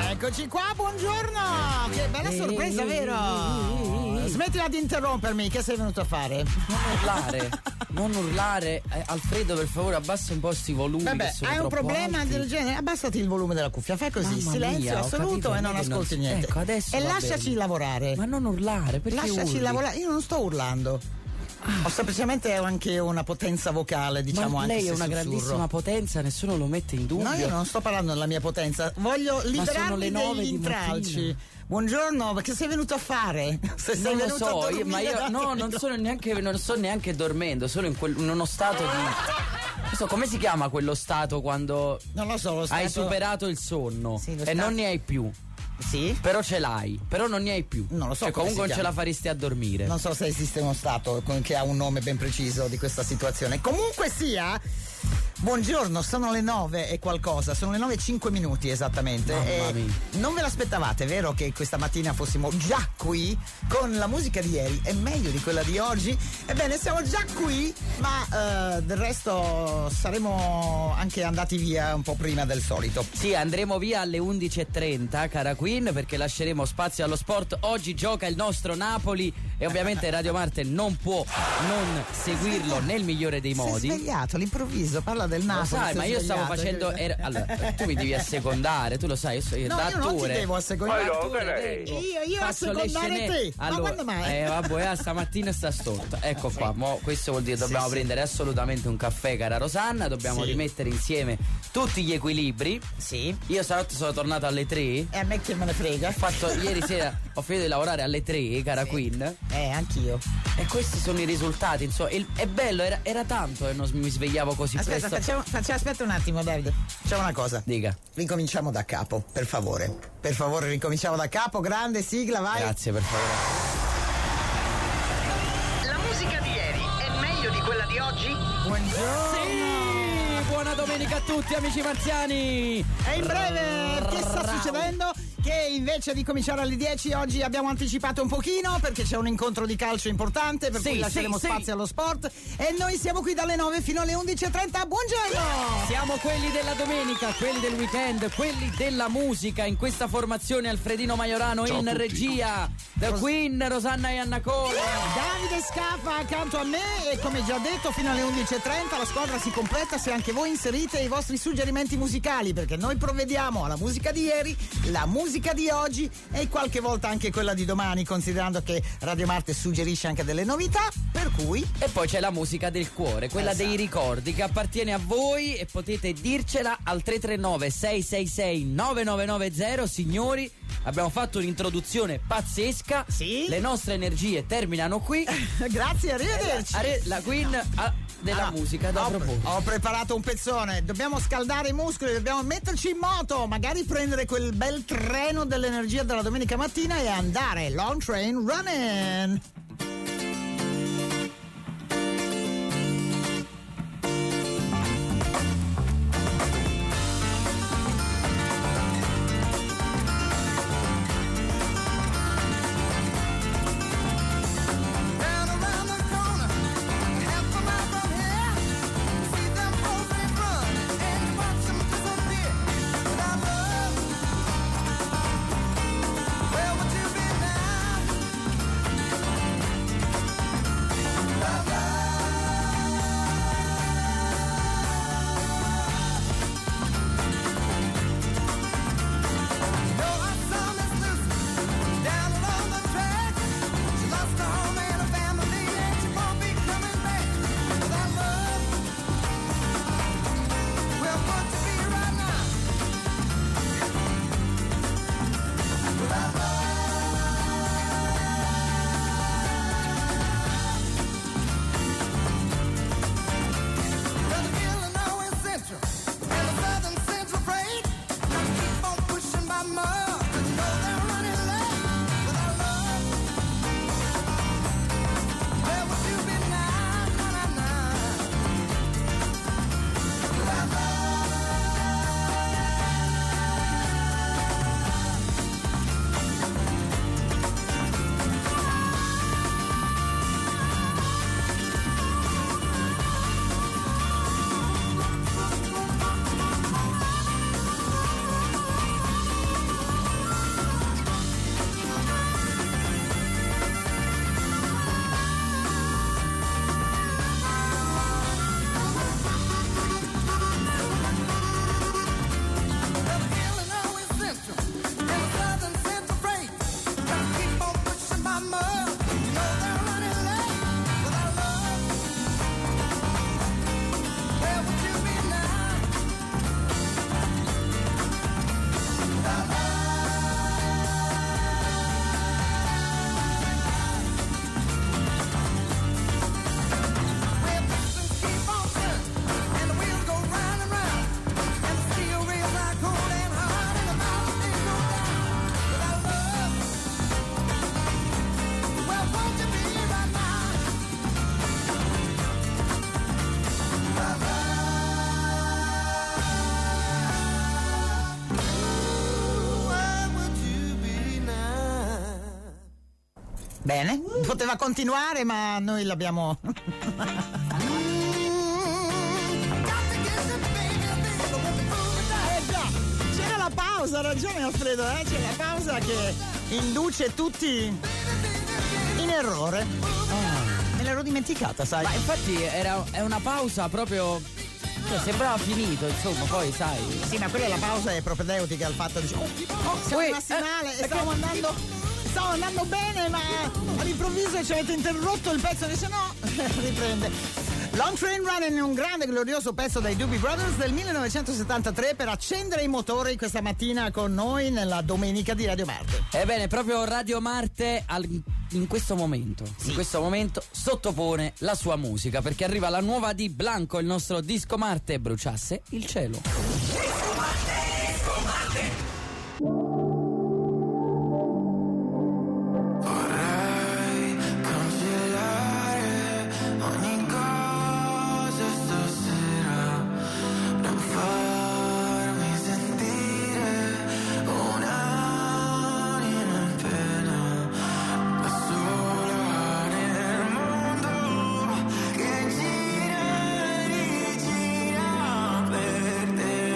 Eccoci qua, buongiorno! Che bella sorpresa, vero? Smettila di interrompermi, che sei venuto a fare? Non urlare. Alfredo, per favore, abbassa un po' sti volumi. Vabbè, hai un problema alti. del genere? Abbassati il volume della cuffia, fai così, Mamma silenzio mia, ho assoluto capito, e non ascolti niente. Ecco, adesso e va lasciaci bene. lavorare. Ma non urlare, perché Lasciaci urli? lavorare, io non sto urlando. Ho semplicemente anche una potenza vocale, diciamo. Ma anche lei se è una sussurro. grandissima potenza, nessuno lo mette in dubbio. No, io non sto parlando della mia potenza, voglio sono liberarmi le 9 degli di intralci. mattina. Buongiorno, che sei venuto a fare? Se sei Non lo venuto a so, dormire ma io da no, te, non sto neanche dormendo, sono in uno stato di. Non so, come si chiama quello stato quando Non lo so, lo stato. hai superato il sonno Sì, lo e stato- non ne hai più. Sì? Però ce l'hai, però non ne hai più. Non lo so Cioè, come comunque si non ce chiama. la faresti a dormire. Non so se esiste uno stato che ha un nome ben preciso di questa situazione. Comunque sia, buongiorno, sono le 9 e qualcosa, sono le 9 e 5 minuti esattamente. Mamma mia. Non ve l'aspettavate, vero, che questa mattina fossimo già qui con la musica di ieri? È meglio di quella di oggi? Ebbene, siamo già qui, ma del resto saremo anche andati via un po' prima del solito. Sì, andremo via alle 11:30, cara Queen, perché lasceremo spazio allo sport. Oggi gioca il nostro Napoli e ovviamente Radio Marte non può non seguirlo nel migliore dei Si è modi. svegliato all'improvviso, parla del Napoli. Lo sai, si è ma io stavo svegliato. facendo. Allora, tu mi devi assecondare, tu lo sai, io sono No, da io non ti attore. devo assecondare. Da Ma no, attore, che vengo, Io faccio le assecondare scene. te. Ma Allora, quando mai? vabbè, stamattina sta storta. Ecco qua, questo vuol dire dobbiamo Sì, sì. prendere assolutamente un caffè, cara Rosanna, dobbiamo Sì. rimettere insieme tutti gli equilibri. Sì. Io stanotte sono tornato alle 3. E a me che me ne frega. Ho fatto ieri sera, ho finito di lavorare alle 3, cara Queen. Anch'io. E questi sono i risultati, insomma, è bello, era tanto che non mi svegliavo così Aspetta, presto. aspetta un attimo, Davide. Facciamo una cosa. Dica. Ricominciamo da capo, per favore. Per favore, ricominciamo da capo. Grande sigla, vai. Grazie, per favore. La musica di ieri è meglio di quella di oggi? Buongiorno. Sì, buona domenica a tutti, amici marziani. E in breve, che sta succedendo? Che invece di cominciare alle 10 oggi abbiamo anticipato un pochino perché c'è un incontro di calcio importante per Sì, cui lasceremo sì, spazio sì. allo sport e noi siamo qui dalle 9 fino alle 11:30. Buongiorno! Siamo quelli della domenica, quelli del weekend, quelli della musica in questa formazione. Alfredino Maiorano in regia, The Queen, Rosanna e Anna Cole. Davide Scaffa accanto a me e come già detto fino alle 11:30 la squadra si completa se anche voi inserite i vostri suggerimenti musicali perché noi provvediamo alla musica di ieri, la musica di oggi e qualche volta anche quella di domani considerando che Radio Marte suggerisce anche delle novità per cui E poi c'è la musica del cuore, quella Esatto. dei ricordi che appartiene a voi e potete dircela al 339 666 9990. Signori, abbiamo fatto un'introduzione pazzesca. Sì. Le nostre energie terminano qui. grazie, arrivederci. La Queen della musica da proporre. Ho preparato un pezzone, dobbiamo scaldare i muscoli, dobbiamo metterci in moto, magari prendere quel bel treno dell'energia della domenica mattina e andare long train running. Down around the corner, half a mile from here, see them both they run and watch them disappear. Without love, where would you be now? Bene, poteva continuare, ma noi l'abbiamo. Già, c'era la pausa, ha ragione Alfredo, c'è la pausa che induce tutti in errore. Me l'ero dimenticata, sai. Ma infatti è una pausa proprio. Cioè, sembrava finito, insomma, poi sai. Sì, ma quella la pausa è propedeutica al fatto di siamo rimasti male e stavamo andando bene, ma all'improvviso ci avete interrotto il pezzo, invece no, riprende. Long Train Running è un grande glorioso pezzo dai Doobie Brothers del 1973 per accendere i motori questa mattina con noi nella domenica di Radio Marte. Ebbene, proprio Radio Marte in questo momento sottopone la sua musica, perché arriva la nuova di Blanco, il nostro Disco Marte bruciasse il cielo. Disco Marte. Vorrei cancellare ogni cosa stasera, non farmi sentire un'anima in pena, da sola nel mondo che gira e rigira per te.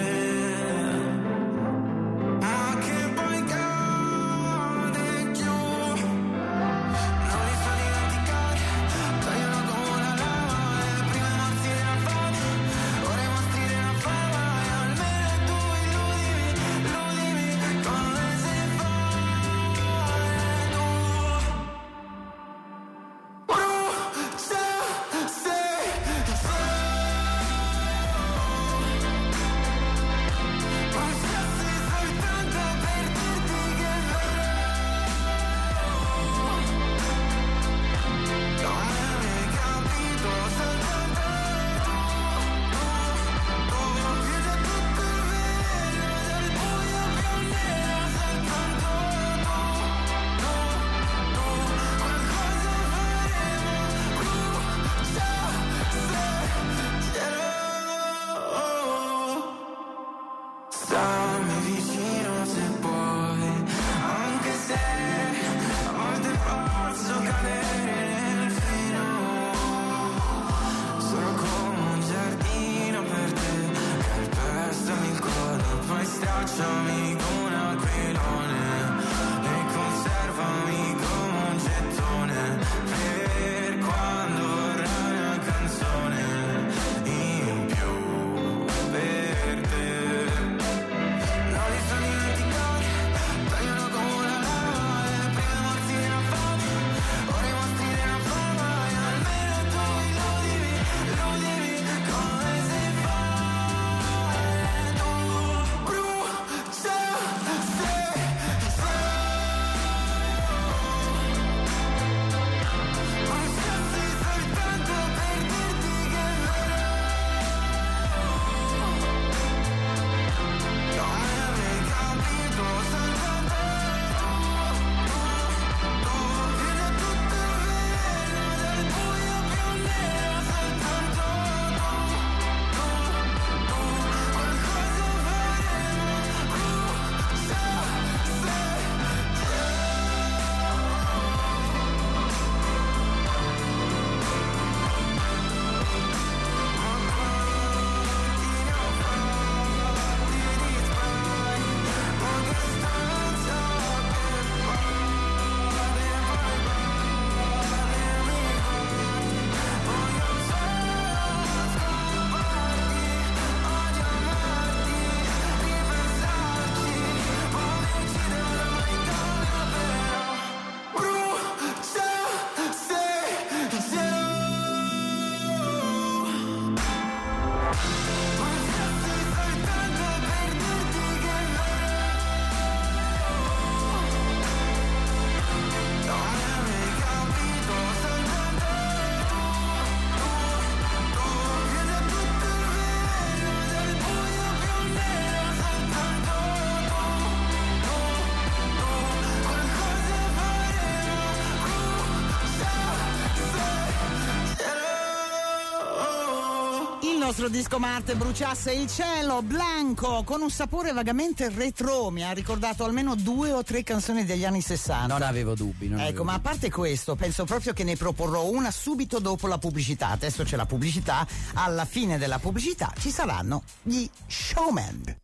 nostro disco Marte bruciasse il cielo, Blanco, con un sapore vagamente retro, mi ha ricordato almeno 2 o 3 canzoni degli anni 60. Non avevo dubbi. Ecco, ma a parte questo, penso proprio che ne proporrò una subito dopo la pubblicità. Adesso c'è la pubblicità, alla fine della pubblicità ci saranno gli Showman.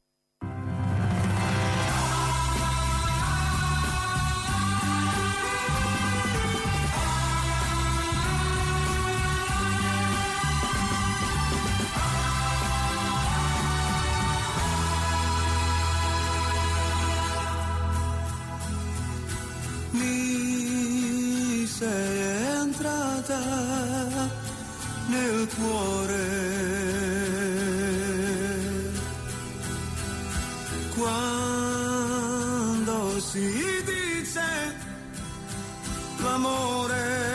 Mi sei entrata nel cuore quando si dice l'amore.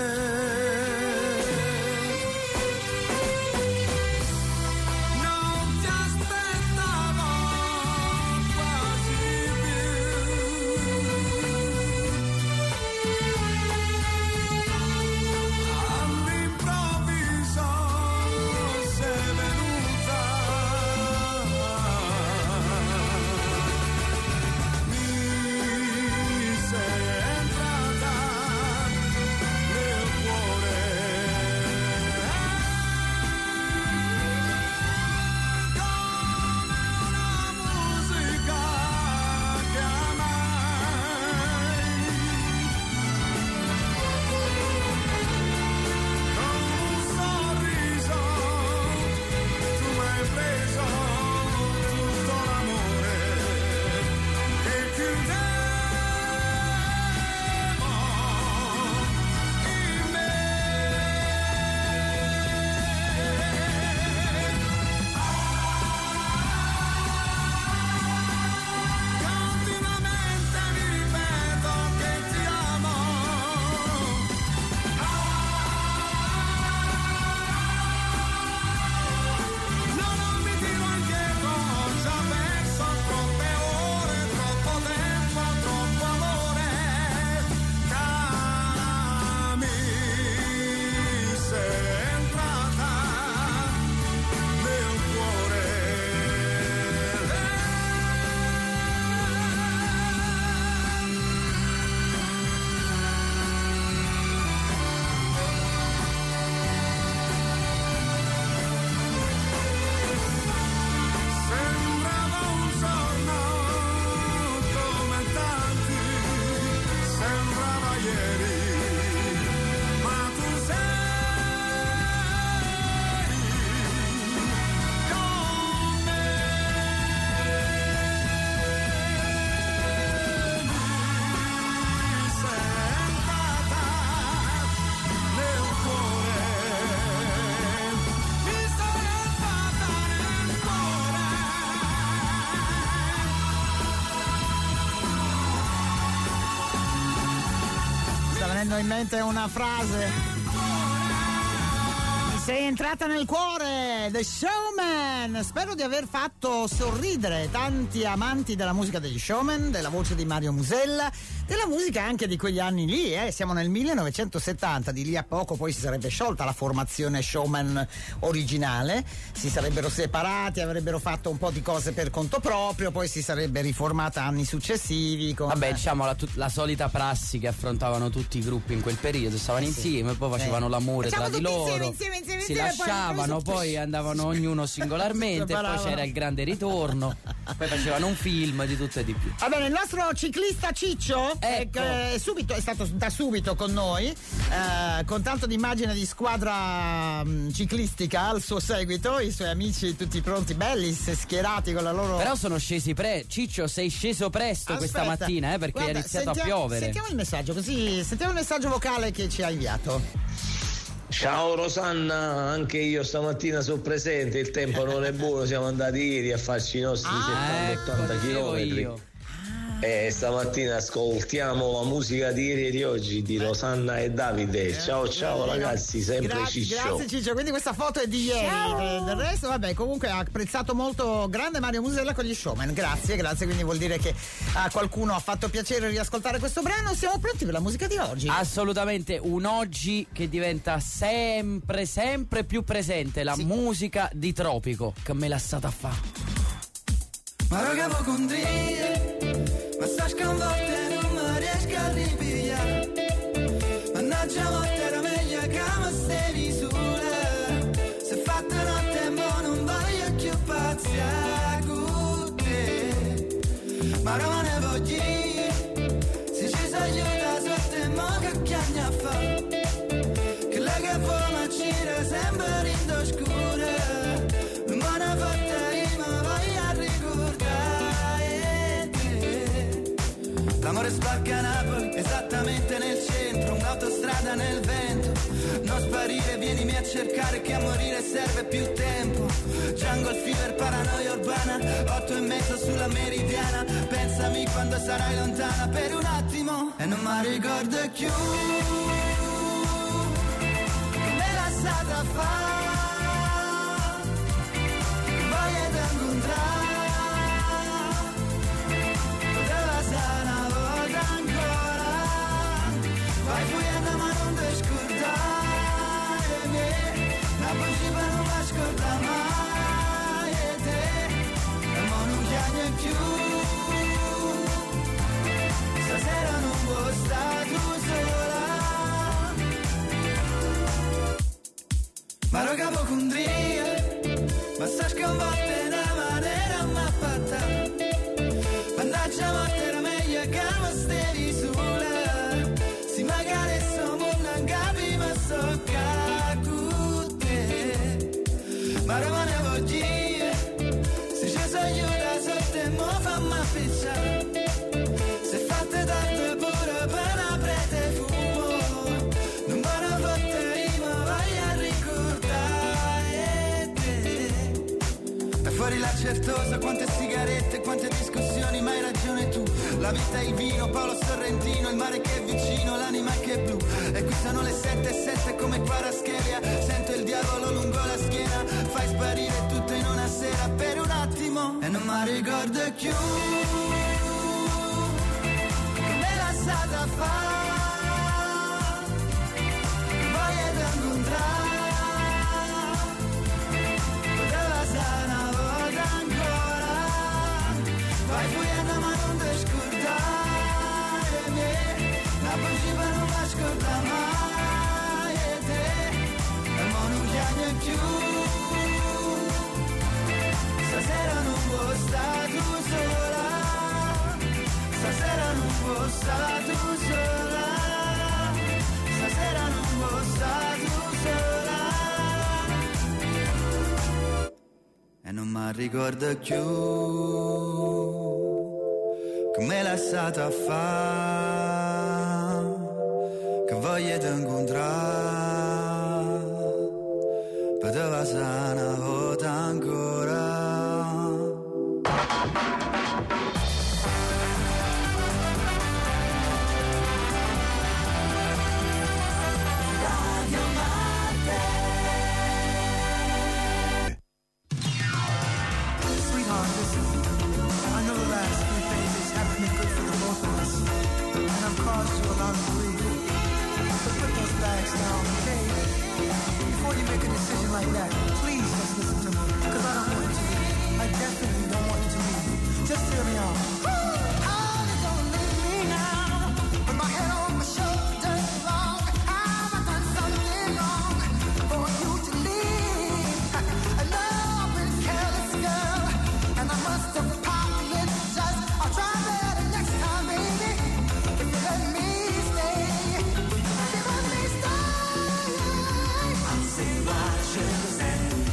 In mente una frase. Mi sei entrata nel cuore, The Showman. Spero di aver fatto sorridere tanti amanti della musica degli Showman, della voce di Mario Musella, della musica anche di quegli anni lì, siamo nel 1970, di lì a poco poi si sarebbe sciolta la formazione Showman originale, si sarebbero separati, avrebbero fatto un po' di cose per conto proprio, poi si sarebbe riformata anni successivi con... Vabbè, diciamo la solita prassi che affrontavano tutti i gruppi in quel periodo, stavano insieme, poi facevano l'amore tra di loro, insieme, si lasciavano, poi andavano ognuno singolarmente, poi c'era il grande ritorno, poi facevano un film di tutto e di più. Va bene, il nostro ciclista Ciccio ecco. è stato da subito con noi, con tanto di immagine di squadra ciclistica al suo seguito, i suoi amici tutti pronti, belli, schierati con la loro... Però sono scesi Ciccio, sei sceso presto questa mattina, perché guarda, è iniziato a piovere. Sentiamo il messaggio, così sentiamo il messaggio vocale che ci ha inviato. Ciao Rosanna, anche io stamattina sono presente, il tempo non è buono, siamo andati ieri a farci i nostri 70-80 chilometri. E stamattina ascoltiamo la musica di ieri e di oggi di Rosanna e Davide. Ciao ragazzi, sempre Ciccio. Grazie Ciccio, quindi questa foto è di ieri. Del resto, vabbè, comunque ha apprezzato molto, grande Mario Musella con gli Showman. Grazie, quindi vuol dire che a qualcuno ha fatto piacere riascoltare questo brano. Siamo pronti per la musica di oggi? Assolutamente, un oggi che diventa sempre più presente, la musica di Tropico, che me l'ha stata a fa'. Ma raga può condire, ma sta sconvolta e non mi riesco a ripigliare. Mannaggia morte era meglio che mi stevi sola. Se fatta notte e mo non voglio più pazzia con te. Ma non ne voglio, se ci si aiuta sotto e mo che chiagna fa. Che lei che può ma gira sempre in d'oscura. Ma ne fatta io ma voglio ricordare te. L'amore spacca a Napoli, esattamente nel centro, un'autostrada nel vento. Non sparire, vienimi a cercare che a morire serve più tempo. Jungle fever, paranoia urbana, 8:30 sulla meridiana. Pensami quando sarai lontana per un attimo e non mi ricordo più. Me la stata fa. Voglio incontrare. Poteva stare una volta ancora. Vai fuyendo ma non ti scordare me. La possibile non mi scorda mai te. E mo non chiami più. Stasera non vuoi stare tu sola. Ma lo capo condria. Ma sta sconvolta in una maniera mappata. Mannaggia morte era meglio che mi stevi sola. Si magari siamo non capi ma so con te. Ma rimane voglio, se ci si aiuta sotto e mo fammi appicciare. Se fate tanto pure per una prete fumo. Non me ne fotte io ma voglio ricordare te. E fuori la certosa, quante sigarette, quante discussioni, ma hai ragione tu. La vita è il vino, Paolo Sorrentino, il mare che è vicino, l'anima che è blu. E qui sono le 7:07 come Paraschelia. Sento il diavolo lungo la schiena. Fai sparire tutto in una sera per un attimo e non mi ricordo più. Me la stata fa. Voglio incontrare. Poteva stare una volta ancora. Vai fuyendo ma non ti scordare me. La possibile non mi scorda mai te. E mo non chiami più. Stasera non vuoi stare tu sola. Stasera non vuoi stare tu sola. Stasera non vuoi stare tu sola. E non mi ricordo più come l'ha stata fa. Che voglio ti incontrare. Poteva stare una volta ancora. Sweetheart, listen. I know the last few days haven't been good for the both of us, and I've caused you a lot of grief. But put those bags down, okay? Before you make a decision like that, please just listen to me, because I don't want you to leave. I definitely don't want you to leave. Just hear me out. Watching the sand.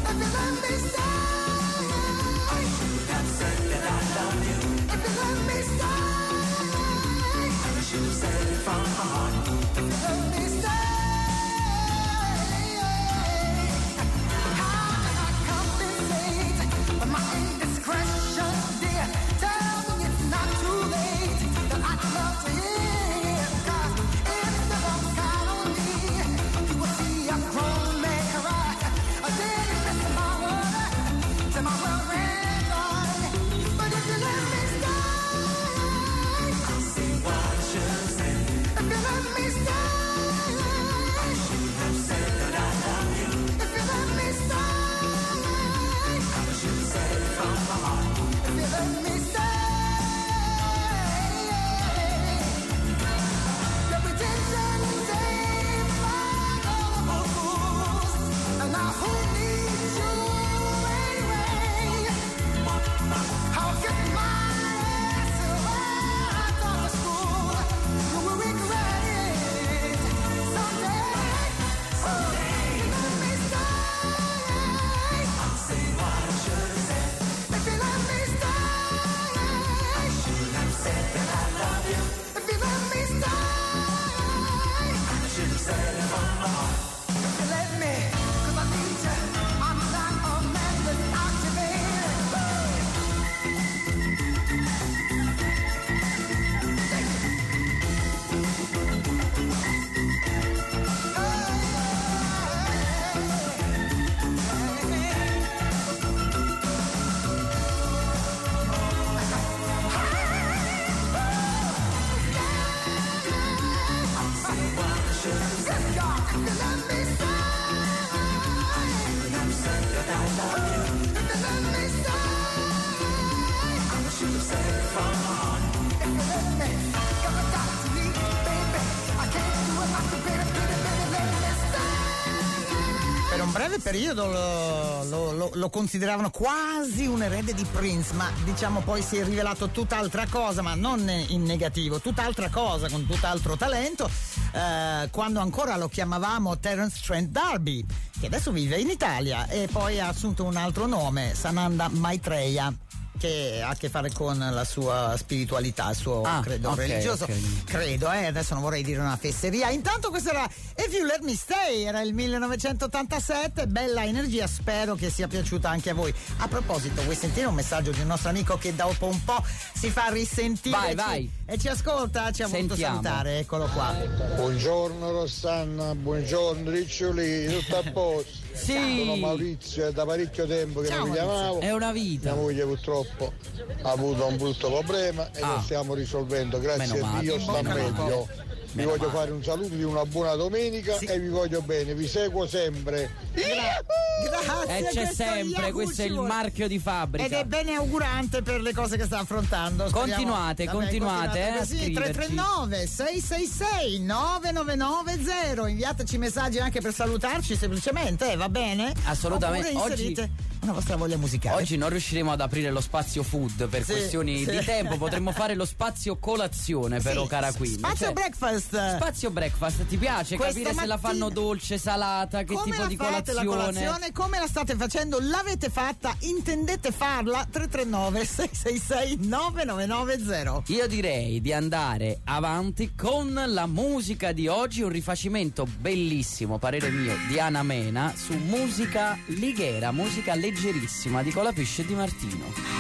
breve periodo lo consideravano quasi un erede di Prince, ma diciamo poi si è rivelato tutt'altra cosa, ma non in negativo, tutt'altra cosa, con tutt'altro talento, quando ancora lo chiamavamo Terence Trent D'Arby, che adesso vive in Italia e poi ha assunto un altro nome, Sananda Maitreya, che ha a che fare con la sua spiritualità, il suo credo religioso. Credo, adesso non vorrei dire una fesseria. Intanto questo era If You Let Me Stay, era il 1987, bella energia, spero che sia piaciuta anche a voi. A proposito, vuoi sentire un messaggio di un nostro amico che dopo un po' si fa risentire vai. E ci ascolta, ci ha voluto salutare, eccolo qua. Buongiorno Rossana, buongiorno Riccioli, tutto a posto? Sì. Sono Maurizio, è da parecchio tempo che non mi chiamavo. È una vita. Mia moglie purtroppo ha avuto un brutto problema e lo stiamo risolvendo, grazie a Dio sta meglio. Vi voglio fare un saluto di una buona domenica e vi voglio bene, vi seguo sempre. Grazie. C'è sempre, questo è il marchio di fabbrica. Ed è bene augurante per le cose che sta affrontando. Continuate così, 339 666 9990. Inviateci messaggi anche per salutarci semplicemente, va bene? Assolutamente. Oppure inserite una vostra voglia musicale. Oggi non riusciremo ad aprire lo spazio food per questioni di tempo, potremmo fare lo spazio colazione però, cara Queen. Spazio breakfast. Spazio breakfast, ti piace Questa capire se la fanno dolce, salata, che come tipo di fate la colazione? Come la state facendo? L'avete fatta? Intendete farla? 339 666 9990. Io direi di andare avanti con la musica di oggi, un rifacimento bellissimo, parere mio, di Ana Mena su musica lighera, musica leggerissima di Colapesce e Di Martino.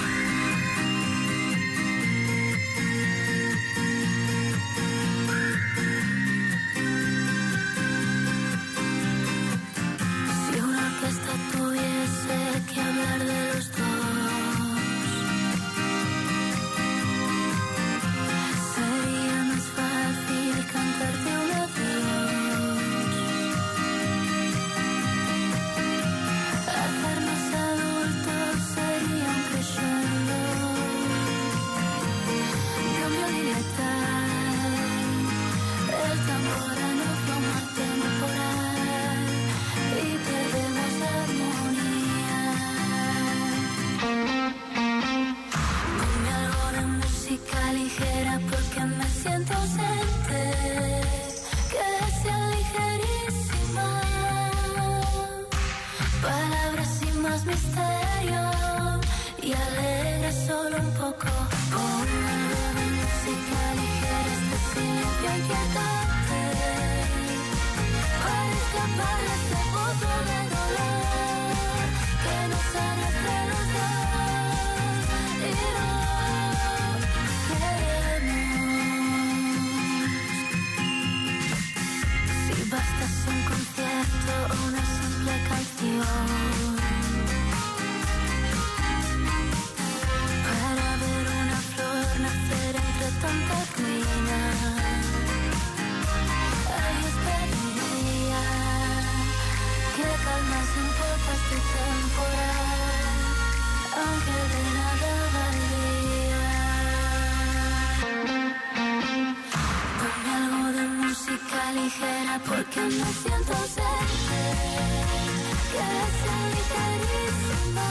Porque me siento ausente, que sea ligerísima,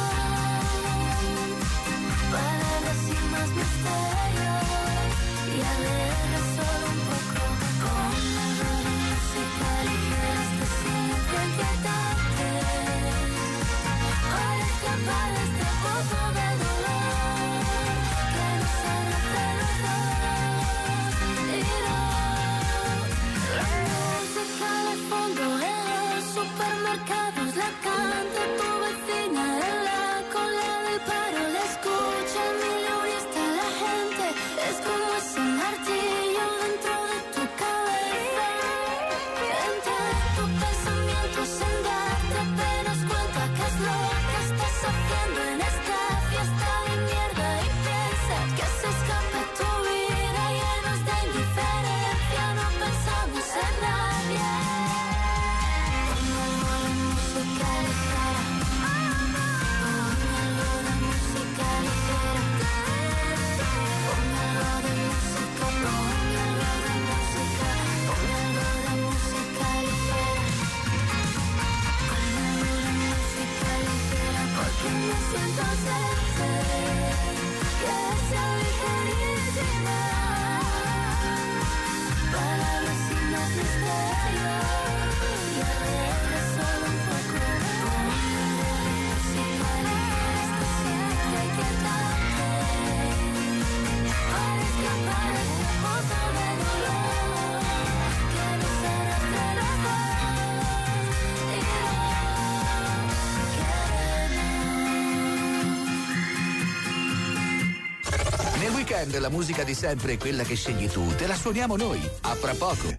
palabras sin más misterio y alegre solo un poco, con algo de música ligera, este silencio inquietante, para escapar de este pozo de dolor que nos arrastra los dos y no. Al fondo en los supermercados la canta tu vecina en la cola del paro, la escucha el millón y está la gente, es como ese martillo dentro de tu cabeza, entra en tu pensamiento sin darte apenas cuenta que es lo que estás haciendo en esta fiesta. que me siento cerca, que sea ligerísima, palabras sin más misterio, y a veces solo un poco música ligera hasta siempre quietarte, para escapar este pozo de dolor que nos arrastra los dos y no. Nel weekend la musica di sempre è quella che scegli tu, te la suoniamo noi, a fra poco.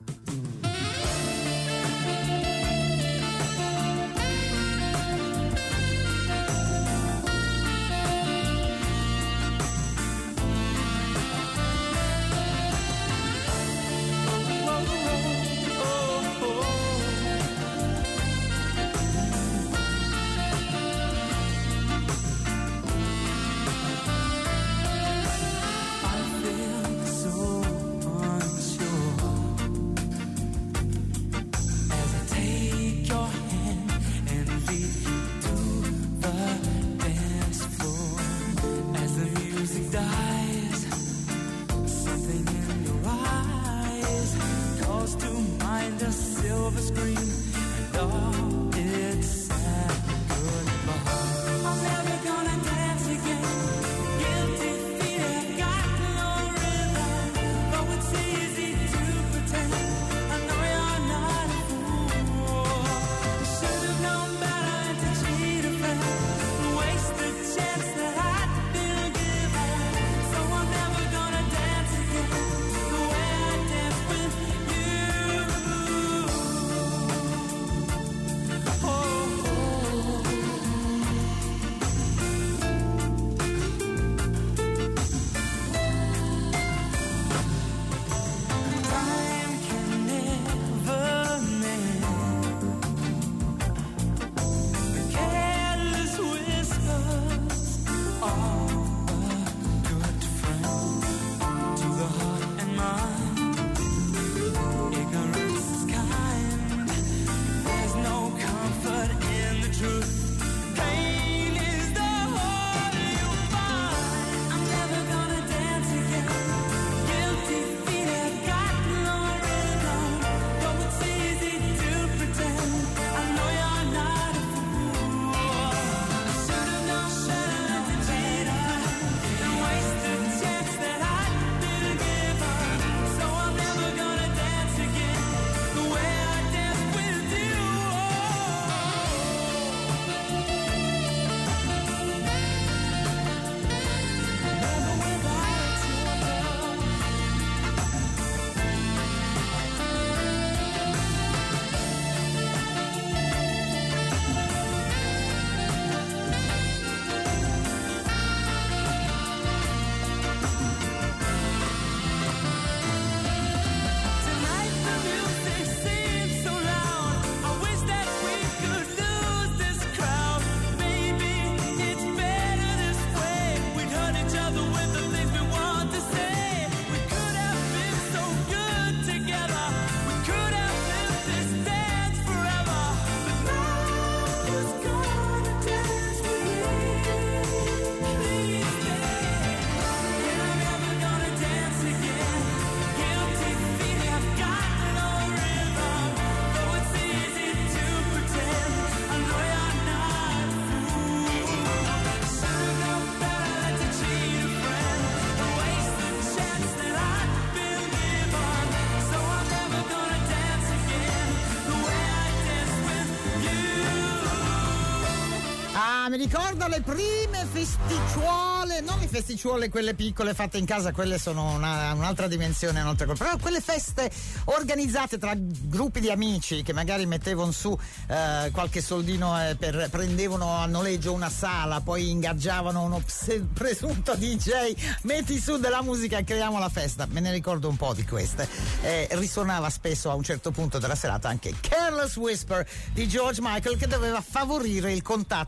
Mi ricordo le prime festicciuole, non le festicciuole quelle piccole fatte in casa, quelle sono un'altra dimensione, un'altra cosa, però quelle feste organizzate tra gruppi di amici che magari mettevano su qualche soldino prendevano a noleggio una sala, poi ingaggiavano uno presunto DJ, metti su della musica e creiamo la festa. Me ne ricordo un po' di queste. Risuonava spesso a un certo punto della serata anche Careless Whisper di George Michael, che doveva favorire il contatto tra persone.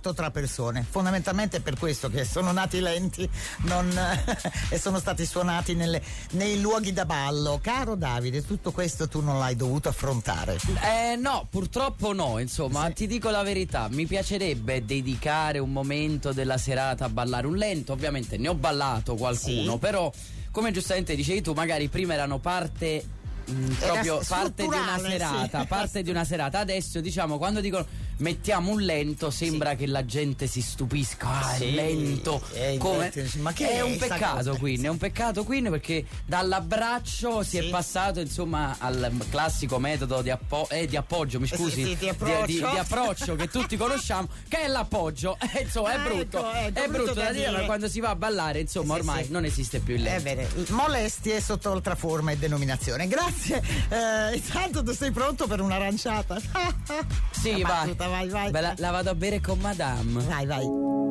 persone, fondamentalmente è per questo che sono nati lenti e sono stati suonati nei luoghi da ballo. Caro Davide, tutto questo tu non l'hai dovuto affrontare? No, purtroppo no, insomma, sì. Ti dico la verità, mi piacerebbe dedicare un momento della serata a ballare un lento, ovviamente ne ho ballato qualcuno, sì. Però come giustamente dicevi tu, magari prima erano parte di una serata, sì. Parte di una serata. Adesso diciamo, quando dicono mettiamo un lento, sembra, sì, che la gente si stupisca. Sì, lento, come? Ma che è un peccato, quindi è un peccato, quindi, perché dall'abbraccio si è passato, insomma, al classico metodo di appoggio, mi scusi, sì, di approccio che tutti conosciamo, che è l'appoggio. Insomma, è brutto, è brutto da dire, ma quando si va a ballare, insomma, ormai non esiste più il lento. Bene, molestie sotto altra forma e denominazione. Grazie. Intanto tu sei pronto per un'aranciata? Sì, vai. La vado a bere con Madame. Vai.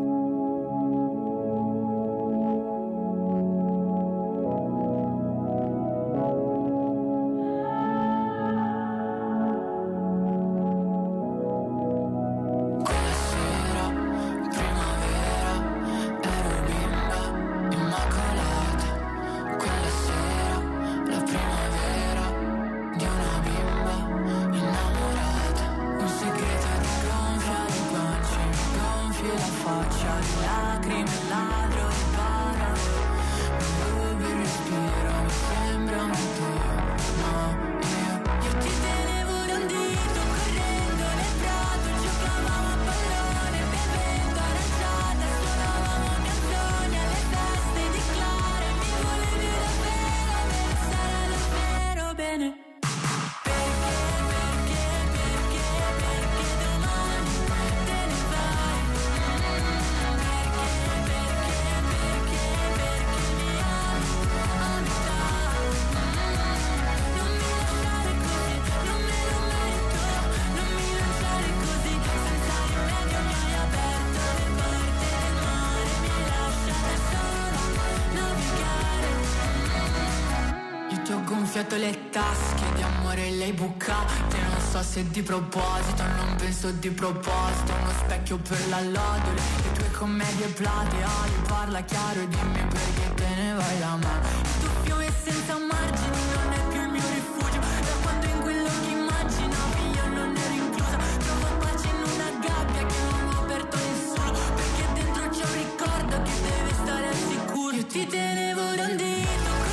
Gonfiato le tasche di amore lei bucate, non so se di proposito, non penso di proposito, uno specchio per la lode, le tue commedie plateali, parla chiaro e dimmi perché te ne vai da me. Il tuo fiume senza margini non è più il mio rifugio, da quando in quello che immaginavi io non ero inclusa, trovo pace in una gabbia che non ho aperto a nessuno, perché dentro c'è un ricordo che deve stare al sicuro. Io ti tenevo da un dito,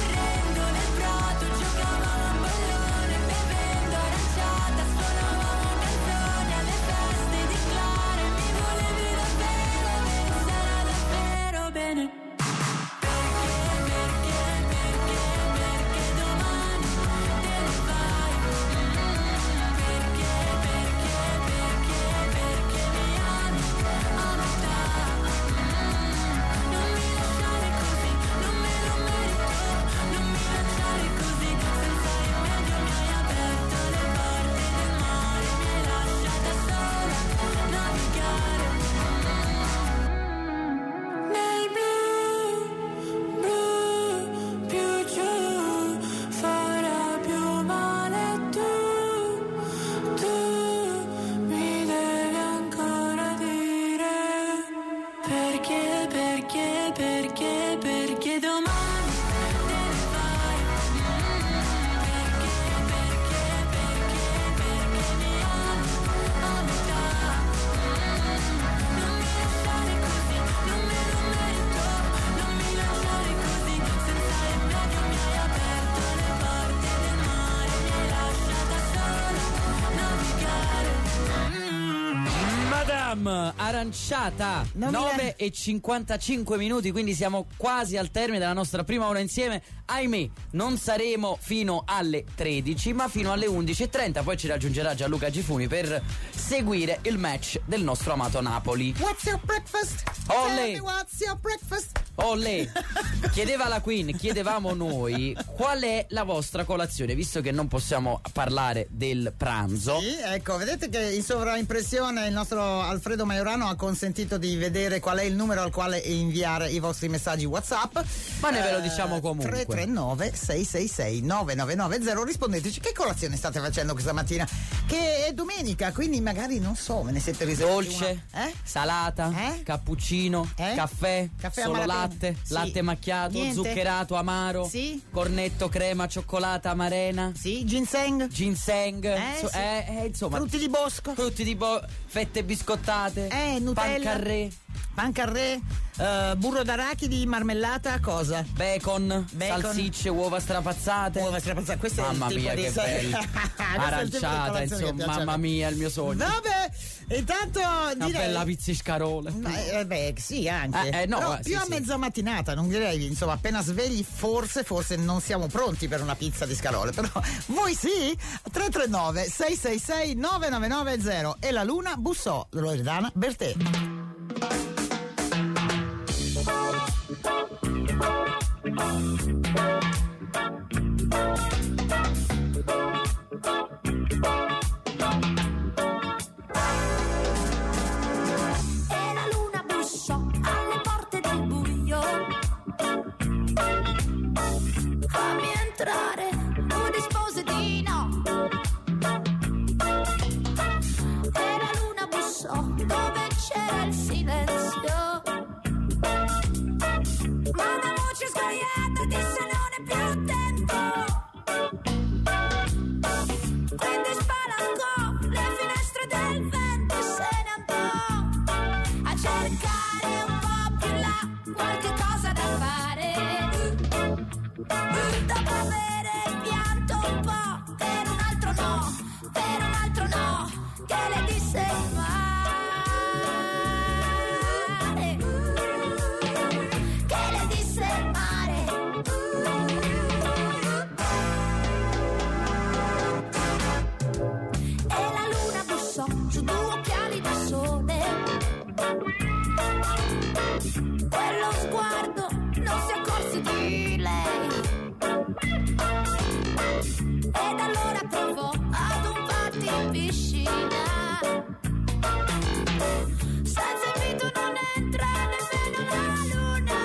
perché domani te ne vai, perché mi ami a metà, non mi lasciare così, non me lo merito, non mi lasciare così, senza rimedio mi hai aperto le porte del mare, mi hai lasciata sola navigare. Madame aranciata, 9:55 minuti, quindi siamo quasi al termine della nostra prima ora insieme. Ahimè, non saremo fino alle 13, ma fino alle 11:30. Poi ci raggiungerà Gianluca Gifuni per seguire il match del nostro amato Napoli. What's your breakfast? Olè. Tell me what's your breakfast? Olè. Chiedeva la Queen, chiedevamo noi qual è la vostra colazione, visto che non possiamo parlare del pranzo. Sì, ecco, vedete che in sovraimpressione il nostro Alfredo Maiorano ha consentito di vedere qual è il numero al quale inviare i vostri messaggi WhatsApp. Ma noi ve lo diciamo comunque. 339 666 9990. Rispondeteci, che colazione state facendo questa mattina? Che è domenica, quindi magari non so, ve ne siete riservati dolce, salata, cappuccino, caffè solo latte, sì. Latte macchiato, niente. Zuccherato, amaro, sì. Cornetto, crema, cioccolata, amarena, sì, ginseng, sì. Insomma, frutti di bosco, fette biscottate, Nutella, pan carré, burro d'arachidi, marmellata, cosa? Bacon, salsicce, uova strapazzate. Questo mamma è il tipo mia, di che bello. Aranciata, insomma, mamma mia, il mio sogno. Vabbè, intanto una bella pizza scarole. Sì, anche. No, più a mezza mattinata, non direi, insomma, appena svegli forse non siamo pronti per una pizza di scalole, però voi sì? 339 666 9990 e la luna bussò Loredana Bertè. Dove c'era il silenzio, ma una voce sbagliata disse non è più tempo. Quindi spalancò le finestre del vento e se ne andò a cercare un po' più là qualche cosa da fare. Dopo avere pianto un po' per un altro no, che le disse mai. Quello sguardo non si accorse di lei ed allora provò ad un party in piscina. Senza invito non entra nemmeno la luna,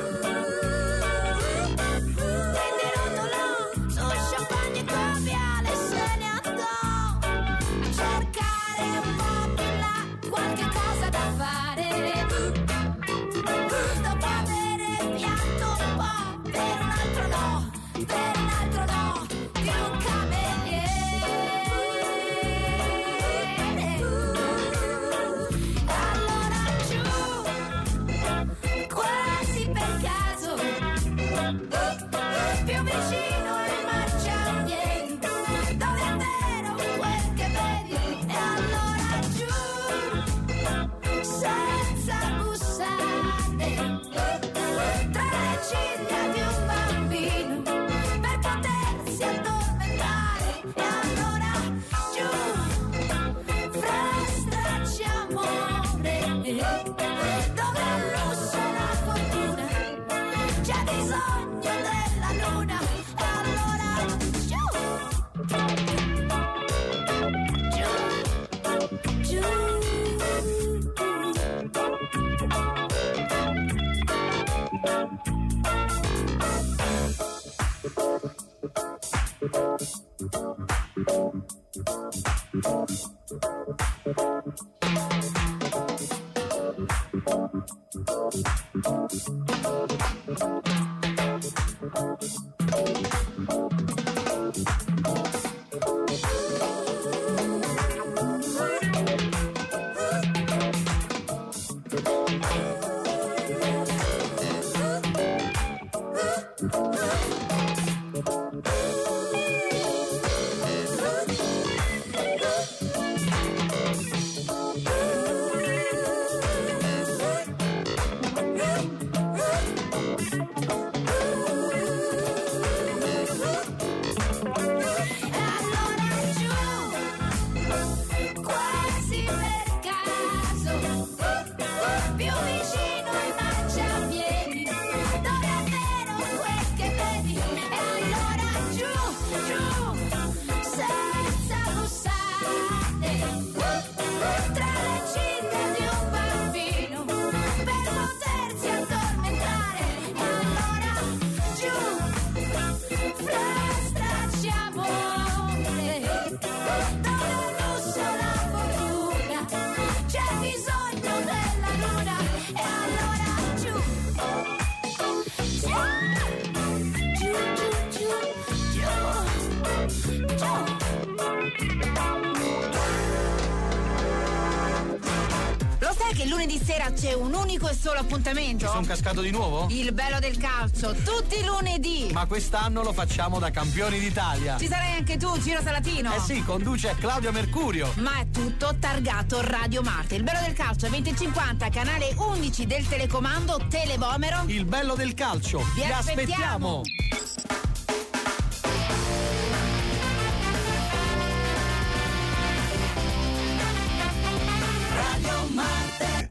quindi rotolò sul champagne e caviale e se ne andò a cercare un po' più là qualche cosa da fare. Dopo avere pianto un po' per un altro no, di un cameriere. Allora giù, quasi per caso, più vicino ai marciapiedi, dove è vero quel che vedi. E allora giù, senza bussare, tra le ciglia di un bambino per potersi addormentare. E allora giù, fra stracci amore, dove il lusso e la fortuna c'è bisogno della luna. E allora più vicino ai marciapiedi, che lunedì sera c'è un unico e solo appuntamento? Ci sono cascato di nuovo? Il bello del calcio, tutti i lunedì. Ma quest'anno lo facciamo da campioni d'Italia. Ci sarai anche tu, Ciro Salatino? Eh sì, conduce Claudio Mercurio. Ma è tutto targato Radio Marte. Il bello del calcio 2050, canale 11 del telecomando Televomero. Il bello del calcio. Vi aspettiamo. Radio Marte.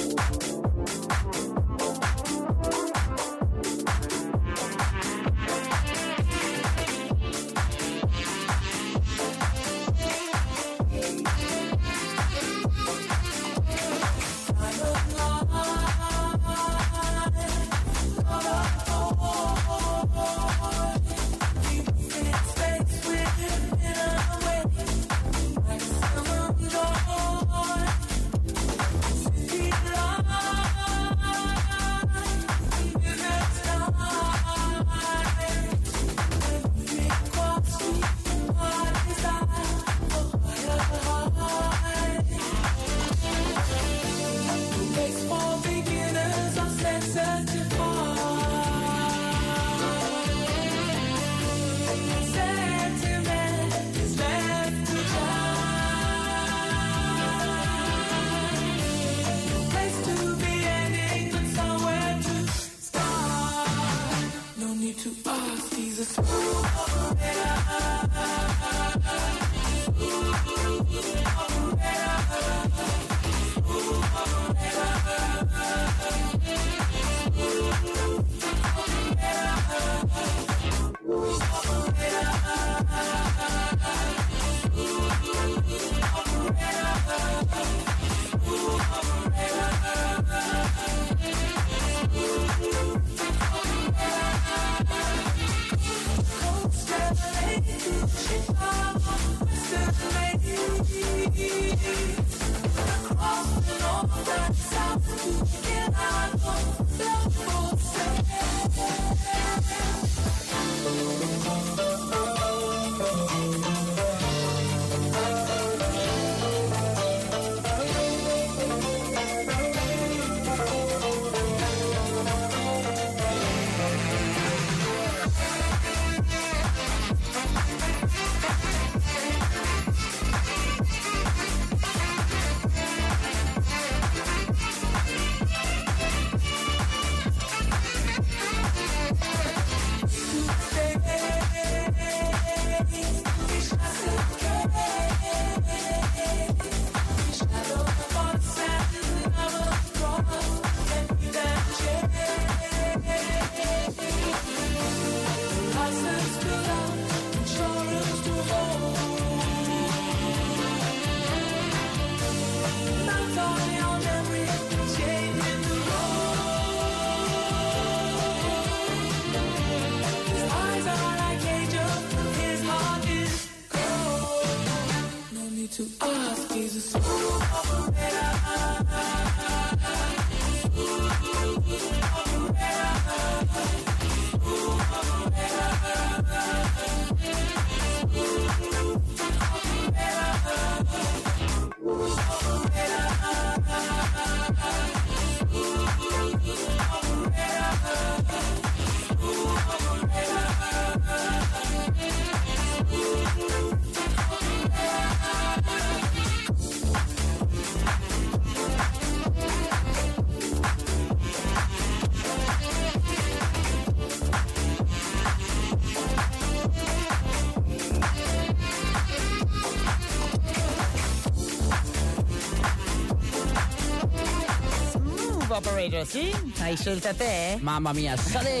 Operator, sì? Hai scelta te? Mamma mia,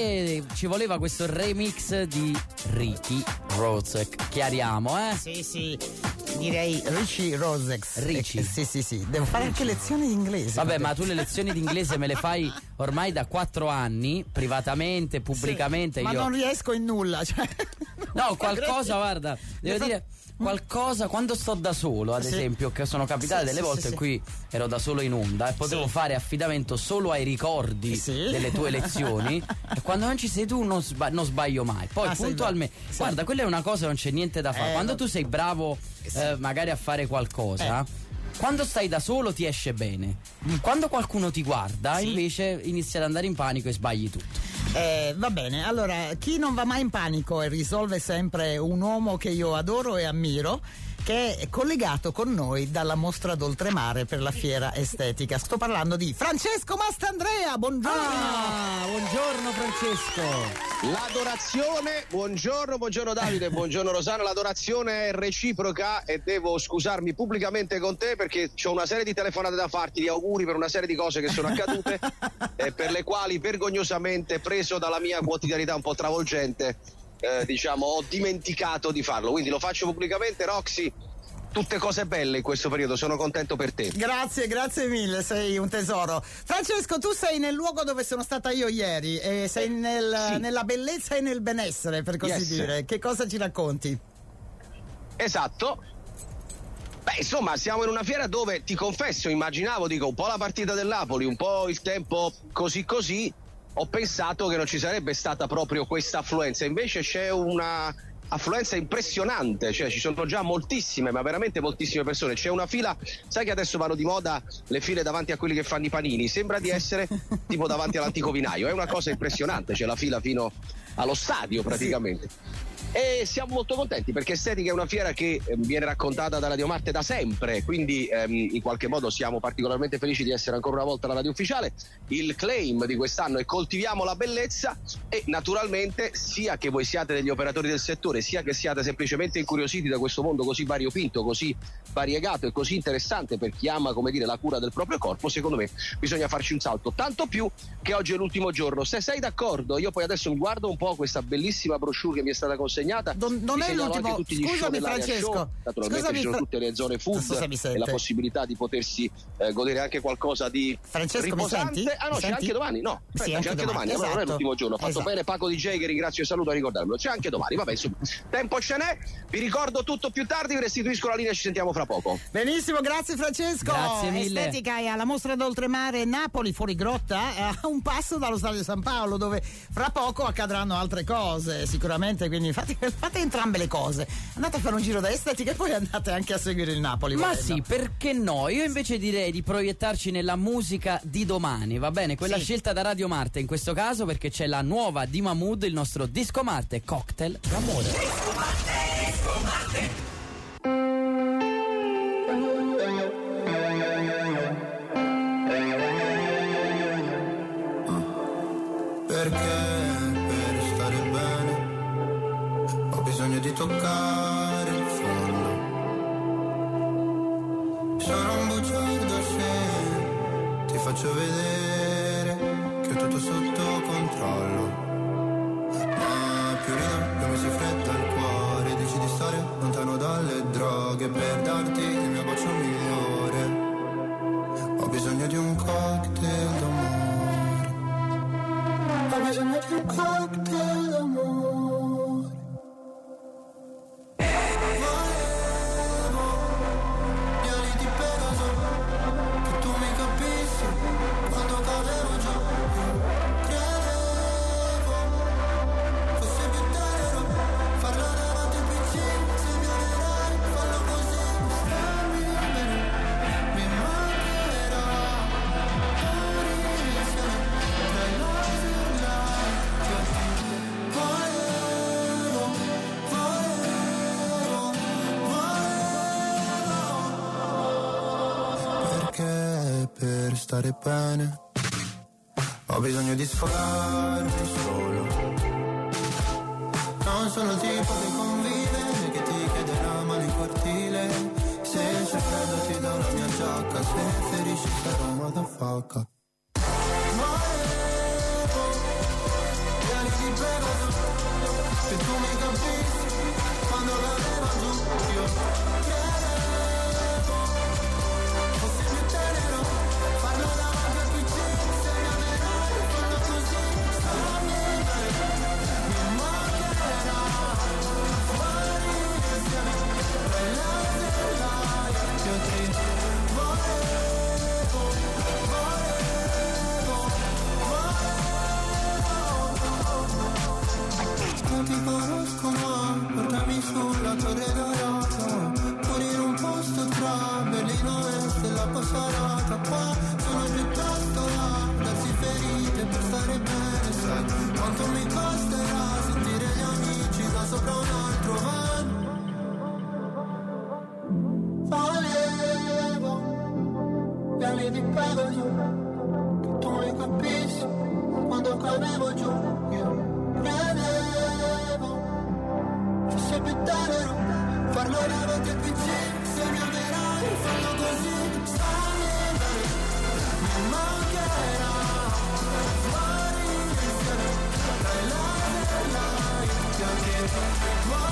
ci voleva questo remix di Ricky Rozek. Chiariamo, eh? Sì. Direi Richie Rosex. Ricci. Sì. Devo fare anche lezioni di inglese. Vabbè, ma tu le lezioni di inglese me le fai ormai da 4 anni, privatamente, pubblicamente. Sì, ma non riesco in nulla. Cioè, no, qualcosa, guarda, devo dire. Qualcosa quando sto da solo, ad esempio, che sono capitate delle volte in cui ero da solo in onda e potevo fare affidamento solo ai ricordi delle tue lezioni, e quando non ci sei tu non sbaglio mai. Poi puntualmente, guarda, quella è una cosa, non c'è niente da fare. Quando tu sei bravo magari a fare qualcosa, Quando stai da solo ti esce bene. Quando qualcuno ti guarda, invece inizi ad andare in panico e sbagli tutto. Va bene, allora chi non va mai in panico e risolve sempre un uomo che io adoro e ammiro, che è collegato con noi dalla mostra d'oltremare per la fiera estetica. Sto parlando di Francesco Mastandrea, buongiorno! Buongiorno Francesco! L'adorazione, buongiorno Davide, buongiorno Rosanna, l'adorazione è reciproca e devo scusarmi pubblicamente con te perché ho una serie di telefonate da farti, di auguri per una serie di cose che sono accadute e per le quali vergognosamente, preso dalla mia quotidianità un po' travolgente, ho dimenticato di farlo, quindi lo faccio pubblicamente. Roxy, tutte cose belle in questo periodo, sono contento per te. Grazie mille, sei un tesoro. Francesco, tu sei nel luogo dove sono stata io ieri e sei nella bellezza e nel benessere, per così dire. Che cosa ci racconti? Esatto. Beh, insomma, siamo in una fiera dove, ti confesso, immaginavo, un po' la partita del Napoli, un po' il tempo così, ho pensato che non ci sarebbe stata proprio questa affluenza, invece c'è una affluenza impressionante, cioè ci sono già moltissime, ma veramente moltissime persone, c'è una fila, sai che adesso vanno di moda le file davanti a quelli che fanno i panini, sembra di essere tipo davanti all'antico vinaio, è una cosa impressionante, c'è la fila fino allo stadio praticamente. E siamo molto contenti perché Estetica è una fiera che viene raccontata da Radio Marte da sempre, quindi in qualche modo siamo particolarmente felici di essere ancora una volta la radio ufficiale. Il claim di quest'anno è coltiviamo la bellezza e naturalmente sia che voi siate degli operatori del settore sia che siate semplicemente incuriositi da questo mondo così variopinto, così variegato e così interessante per chi ama, come dire, la cura del proprio corpo, secondo me bisogna farci un salto, tanto più che oggi è l'ultimo giorno. Se sei d'accordo, io poi adesso mi guardo un po' questa bellissima brochure che mi è stata consegnata. Non è l'ultimo, scusami Francesco, naturalmente ci sono tutte le zone food e la possibilità di potersi godere anche qualcosa di riposante. Mi senti? Ah no, c'è anche domani, no, c'è anche domani, allora non è l'ultimo giorno, ho fatto bene Paco DJ che ringrazio e saluto a ricordarmelo, c'è anche domani, vabbè insomma, tempo ce n'è, vi ricordo tutto più tardi, vi restituisco la linea e ci sentiamo fra poco. Benissimo, grazie Francesco. Grazie mille. Estetica è alla mostra d'oltremare Napoli fuori grotta, a un passo dallo stadio San Paolo, dove fra poco accadranno altre cose sicuramente, quindi fate entrambe le cose, andate a fare un giro da Estetica e poi andate anche a seguire il Napoli. Ma sì, perché no? Io invece direi di proiettarci nella musica di domani, va bene? Quella scelta da Radio Marte in questo caso, perché c'è la nuova di Mahmood, il nostro Disco Marte Cocktail d'amore. Disco Marte. Perché per stare bene ho bisogno di toccare il fondo. Sono un bugiardo se ti faccio vedere che ho tutto sotto controllo. Ma più rido, più mi si fredda il cuore. Dici di stare lontano dalle droghe per darti il mio bacio migliore. Ho bisogno di un cocktail d'amore. Ho bisogno di un cocktail d'amore. Volevo gli ali di Pegaso, che tu mi capissi quando cadevo giù. Credevo fosse più tenero farlo davanti al PC. Se mi amerai fallo così, stammi bene, mi mancherà insieme tra i nostri. Perché per stare bene ho bisogno di sfogarti solo. Non sono il tipo che convive né che ti chiede la mano in cortile. Se c'è freddo ti do la mia giacca, se ferisci sarò un motherfucker. Che tu mi capissi quando l'avevo giù. Io credevo fosse più tenero farlo davanti al PC. Se mi amerai fallo così, stammi bene, mi mancherà fuori insieme tra i laser light. Io ti non ti conosco ma portami sulla torre d'oro. Pure qua vivo giù, io credevo fosse più tenero farlo da TPC, se mi amerai fallo così, stammi bene, mi mancherà fuori insieme tra i live e live, che anche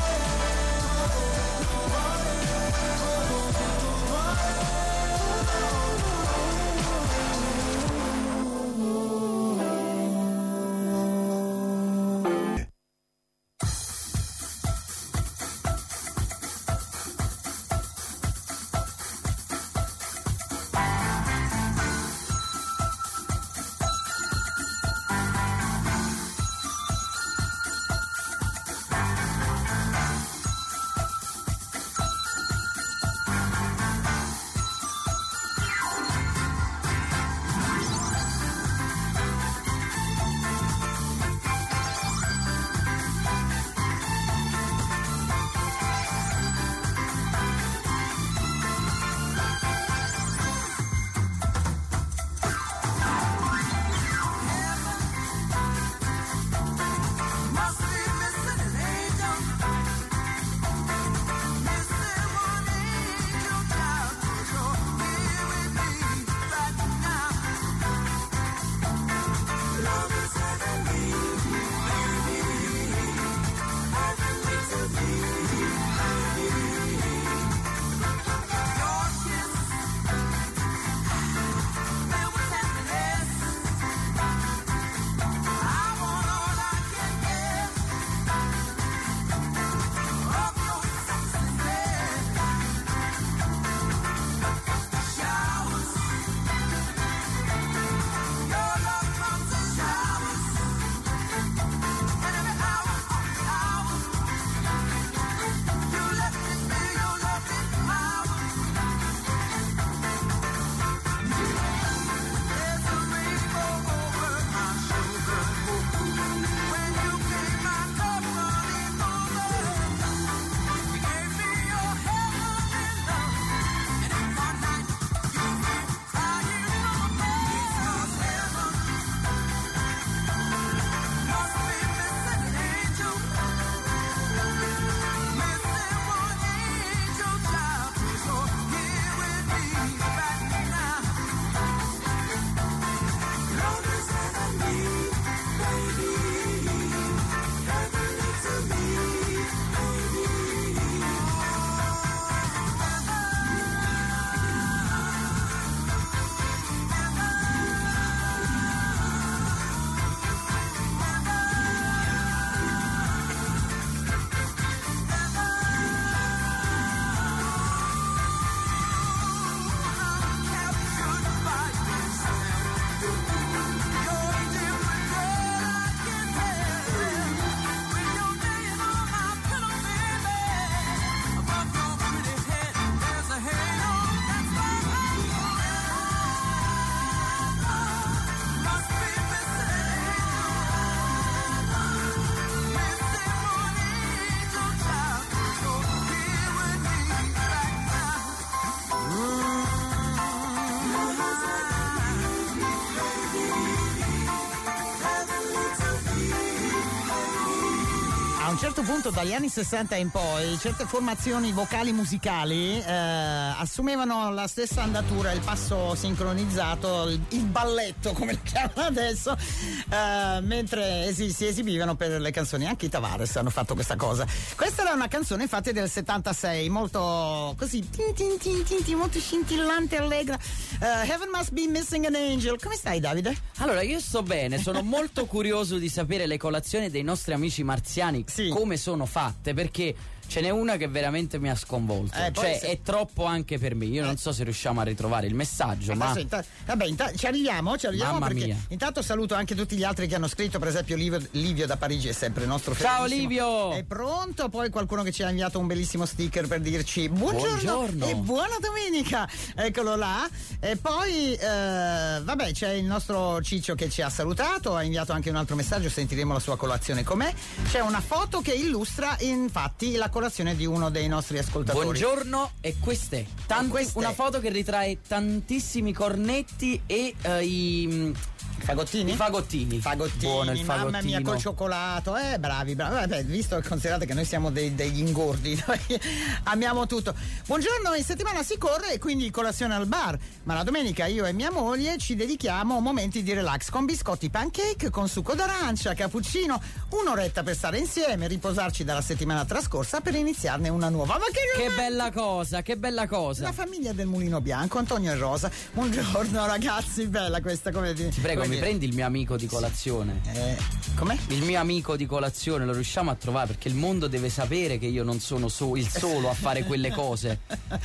A un certo punto, dagli anni 60 in poi, certe formazioni vocali musicali assumevano la stessa andatura, il passo sincronizzato, il balletto come lo chiamano adesso, mentre si esibivano per le canzoni. Anche i Tavares hanno fatto questa cosa. Questa era una canzone infatti del 76, molto così molto scintillante, allegra. Heaven Must Be Missing an Angel. Come stai, Davide? Allora, io sto bene, sono molto curioso di sapere le colazioni dei nostri amici marziani, come sono fatte, perché ce n'è una che veramente mi ha sconvolto, cioè è troppo anche per me. Io non so se riusciamo a ritrovare il messaggio, ma ci arriviamo Mamma perché mia. intanto saluto anche tutti gli altri che hanno scritto, per esempio Livio da Parigi è sempre il nostro Ciao fedelissimo. Livio! È pronto, poi qualcuno che ci ha inviato un bellissimo sticker per dirci buongiorno. E buona domenica, eccolo là. E poi c'è il nostro Ciccio che ci ha salutato, ha inviato anche un altro messaggio, sentiremo la sua colazione com'è. C'è una foto che illustra infatti la colazione di uno dei nostri ascoltatori. Buongiorno, e queste una foto che ritrae tantissimi cornetti e Fagottini? I fagottini. Buono il fagottino. Mamma mia, col cioccolato. Bravi. Vabbè, visto e considerate che noi siamo degli ingordi, noi amiamo tutto. Buongiorno, in settimana si corre e quindi colazione al bar, ma la domenica io e mia moglie ci dedichiamo a momenti di relax con biscotti pancake, con succo d'arancia, cappuccino, un'oretta per stare insieme, riposarci dalla settimana trascorsa per iniziarne una nuova. Ma che bella cosa, che bella cosa. La famiglia del Mulino Bianco, Antonio e Rosa. Buongiorno ragazzi, bella questa, come ti prego, mi prendi il mio amico di colazione? Com'è? Il mio amico di colazione lo riusciamo a trovare, perché il mondo deve sapere che io non sono il solo a fare quelle cose.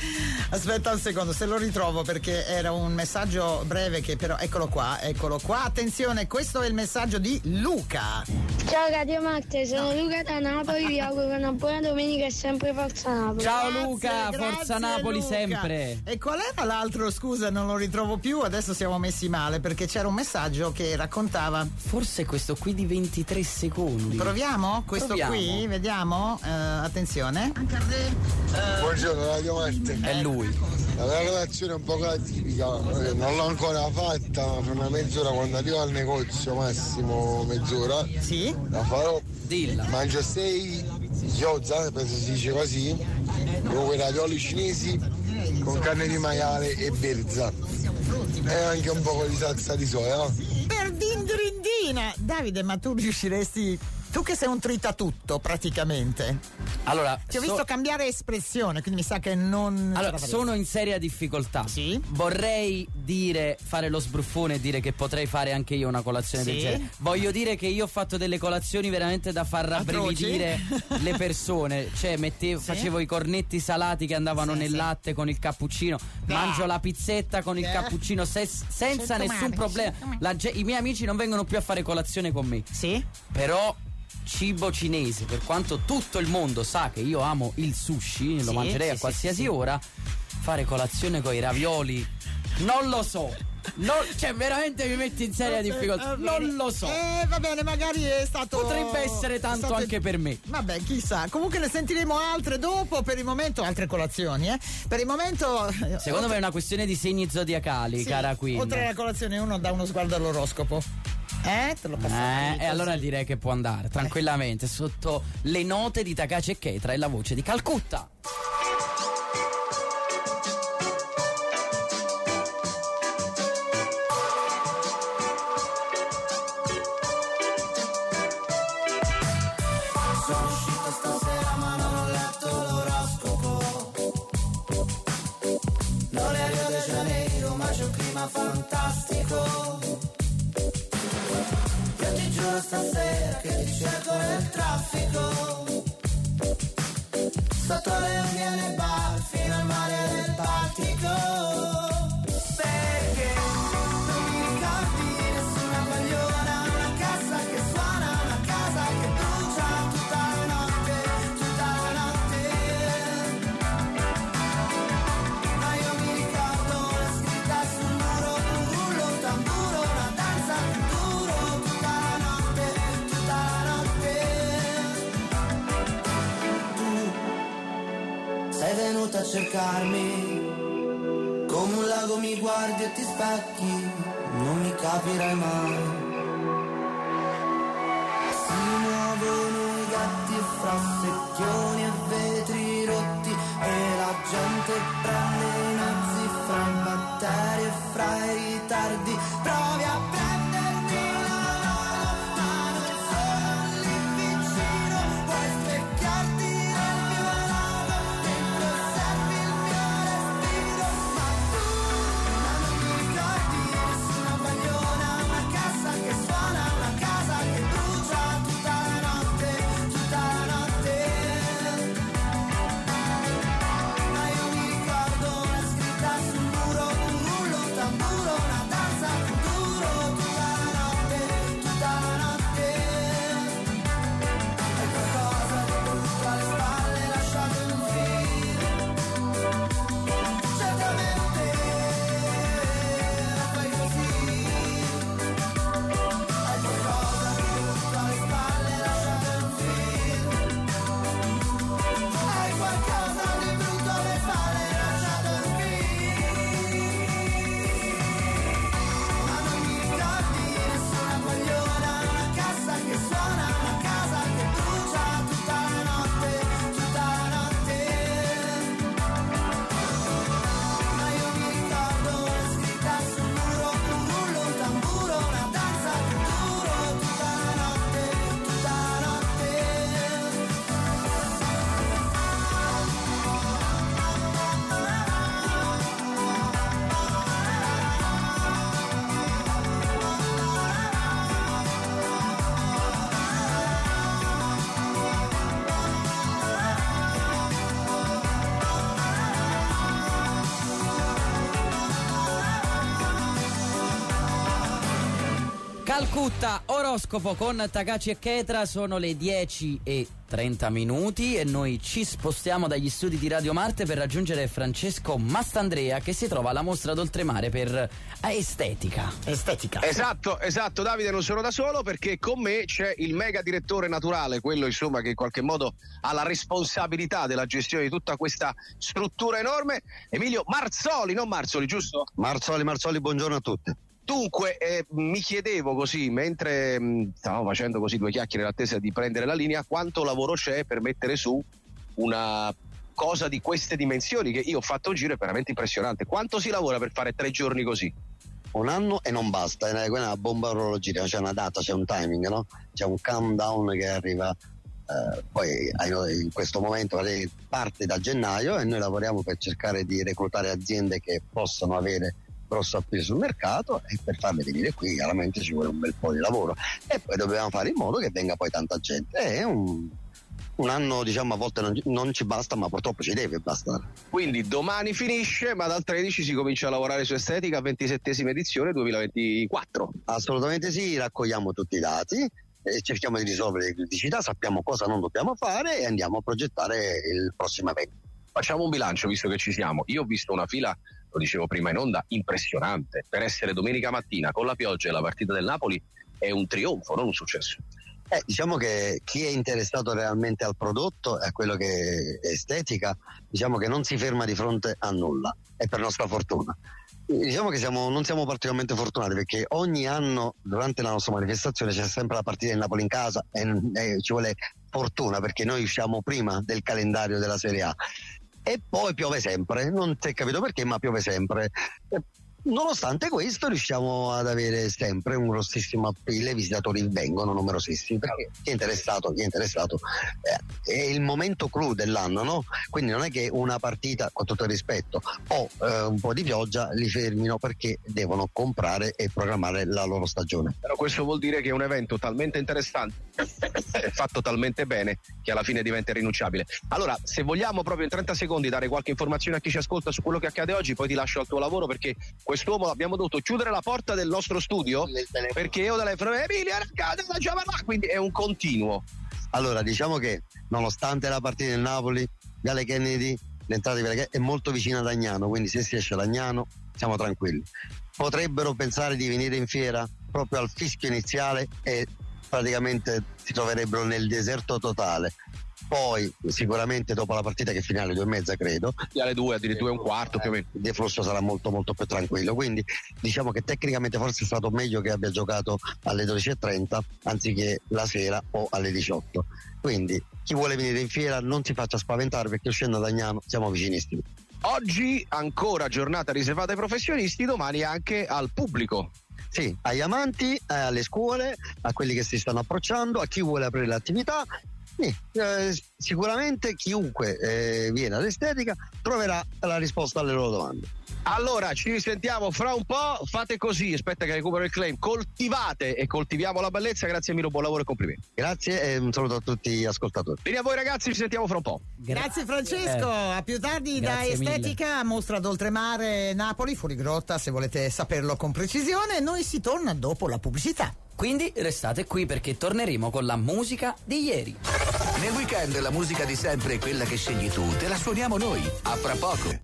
Aspetta un secondo, se lo ritrovo, perché era un messaggio breve che però eccolo qua. Attenzione, questo è il messaggio di Luca. Ciao Radio Marte, sono Luca da Napoli, vi auguro una buona domenica e sempre Forza Napoli. Ciao Luca, Forza Napoli Luca. Sempre. E qual era l'altro? Scusa, non lo ritrovo più, adesso siamo messi male perché c'era un messaggio che raccontava. Forse questo qui di 23 secondi. Proviamo? Questo qui, vediamo. Attenzione. Buongiorno Radio Marte. È lui. La mia relazione è un po' atipica, non l'ho ancora fatta, ma fra una mezz'ora quando arrivo al negozio, massimo mezz'ora, sì, la farò. Dilla. Mangio 6 gyoza, penso si dice così, con quei ravioli cinesi con carne di maiale e berza e anche un po' di salsa di soia. Per dindrindina! Davide, ma tu riusciresti... Tu che sei un tritatutto praticamente. Allora, ti ho visto cambiare espressione, quindi mi sa che non. Allora, sono in seria difficoltà. Sì. Vorrei fare lo sbruffone e dire che potrei fare anche io una colazione del genere. Voglio dire che io ho fatto delle colazioni veramente da far rabbrividire le persone. Cioè, facevo i cornetti salati che andavano nel latte con il cappuccino. Mangio la pizzetta con il cappuccino senza nessun problema. I miei amici non vengono più a fare colazione con me. Sì. Però cibo cinese, per quanto tutto il mondo sa che io amo il sushi, lo mangerei a qualsiasi ora, fare colazione con i ravioli non lo so. Cioè veramente mi metti in seria difficoltà. Non lo so. Va bene, magari è stato. Potrebbe essere tanto anche per me. Vabbè, chissà. Comunque ne sentiremo altre dopo. Per il momento, altre colazioni, Per il momento. Secondo me è una questione di segni zodiacali, cara Queen. Oltre alla colazione, uno dà uno sguardo all'oroscopo. Te lo passo. E allora direi che può andare tranquillamente sotto le note di Takashi e Keitra e la voce di Calcutta. Sono uscito stasera ma non ho letto l'oroscopo. Non è Rio de Janeiro ma c'è un clima fantastico. Io ti giuro stasera che ti cerco nel traffico. Sotto le unghie nei bar fino al mare del Baltico. Perché non mi ricordi nessuna bagliona, una cassa che suona, una casa che brucia tutta la notte, tutta la notte. Ma io mi ricordo la scritta sul muro, un rullo, un tamburo, una danza che duro tutta la notte, tutta la notte. Tu sei venuta a cercarmi, come un lago mi guardi e ti specchi, non mi capirai mai. Si muovono i gatti fra secchioni e vetri rotti e la gente prende i mezzi fra i batteri e fra i ritardi. Provi a prendermi la mano, ma non sono lì vicino. Puoi specchiarti nel mio lago mentre osservi il mio respiro. Ma tu non mi ricordi nessuna bagliona, una cassa che Calcutta, oroscopo con Takashi e Ketra, sono le 10:30 e noi ci spostiamo dagli studi di Radio Marte per raggiungere Francesco Mastandrea, che si trova alla mostra d'Oltremare per estetica. Esatto, Davide, non sono da solo, perché con me c'è il mega direttore naturale, quello insomma che in qualche modo ha la responsabilità della gestione di tutta questa struttura enorme, Emilio Marzoli, non Marzoli, giusto? Marzoli, buongiorno a tutti. Dunque, mi chiedevo così, mentre stavamo facendo così due chiacchiere in attesa di prendere la linea, quanto lavoro c'è per mettere su una cosa di queste dimensioni, che io ho fatto un giro, è veramente impressionante. Quanto si lavora per fare 3 giorni così? Un anno e non basta, è una bomba orologica, c'è una data, c'è un timing, no? C'è un countdown che arriva, poi in questo momento parte da gennaio e noi lavoriamo per cercare di reclutare aziende che possano avere grosso appeal sul mercato, e per farle venire qui chiaramente ci vuole un bel po' di lavoro, e poi dobbiamo fare in modo che venga poi tanta gente. È un anno, diciamo, a volte non ci basta, ma purtroppo ci deve bastare. Quindi domani finisce, ma dal 13 si comincia a lavorare su estetica, 27esima edizione 2024. Assolutamente sì, raccogliamo tutti i dati, cerchiamo di risolvere le criticità, sappiamo cosa non dobbiamo fare e andiamo a progettare il prossimo evento. Facciamo un bilancio, visto che ci siamo. Io ho visto una fila, lo dicevo prima in onda, impressionante. Per essere domenica mattina con la pioggia e la partita del Napoli è un trionfo, non un successo. Diciamo che chi è interessato realmente al prodotto e a quello che è estetica, diciamo che non si ferma di fronte a nulla, e per nostra fortuna. Diciamo che non siamo particolarmente fortunati, perché ogni anno durante la nostra manifestazione c'è sempre la partita del Napoli in casa e ci vuole fortuna, perché noi usciamo prima del calendario della Serie A. E poi piove sempre, non si è capito perché, ma piove sempre. Nonostante questo riusciamo ad avere sempre un grossissimo appeal, i visitatori vengono numerosissimi, perché chi è interessato è il momento clou dell'anno, no? Quindi non è che una partita, con tutto il rispetto, o un po' di pioggia li fermino, perché devono comprare e programmare la loro stagione. Però questo vuol dire che è un evento talmente interessante è fatto talmente bene che alla fine diventa irrinunciabile. Allora, se vogliamo proprio in 30 secondi dare qualche informazione a chi ci ascolta su quello che accade oggi, poi ti lascio al tuo lavoro, perché quest'uomo abbiamo dovuto chiudere la porta del nostro studio perché io telefono Emilia ragazzi la Giovanna, quindi è un continuo. Allora, diciamo che nonostante la partita del Napoli, Viale Kennedy, l'entrata di Viale Kennedy è molto vicina ad Agnano, quindi se si esce ad Agnano siamo tranquilli. Potrebbero pensare di venire in fiera proprio al fischio iniziale e praticamente si troverebbero nel deserto totale. Poi sicuramente dopo la partita, che è finale 2:30 credo, alle 2 addirittura 2:15 più o meno, il deflusso sarà molto molto più tranquillo, quindi diciamo che tecnicamente forse è stato meglio che abbia giocato alle 12:30 anziché la sera o alle 18. Quindi chi vuole venire in fiera non si faccia spaventare, perché uscendo da Agnano siamo vicinissimi. Oggi ancora giornata riservata ai professionisti, domani anche al pubblico. Sì, agli amanti, alle scuole, a quelli che si stanno approcciando, a chi vuole aprire l'attività. Sicuramente chiunque viene all'estetica troverà la risposta alle loro domande. Allora ci risentiamo fra un po', fate così, aspetta che recupero il claim, coltivate e coltiviamo la bellezza. Grazie Miro, buon lavoro e complimenti. Grazie e un saluto a tutti gli ascoltatori. Bene a voi ragazzi, ci sentiamo fra un po'. Grazie Francesco, a più tardi. Grazie da Estetica mille. Mostra d'Oltremare Napoli, fuori grotta, se volete saperlo con precisione. Noi si torna dopo la pubblicità. Quindi restate qui, perché torneremo con la musica di ieri. Nel weekend la musica di sempre è quella che scegli tu, te la suoniamo noi. A fra poco.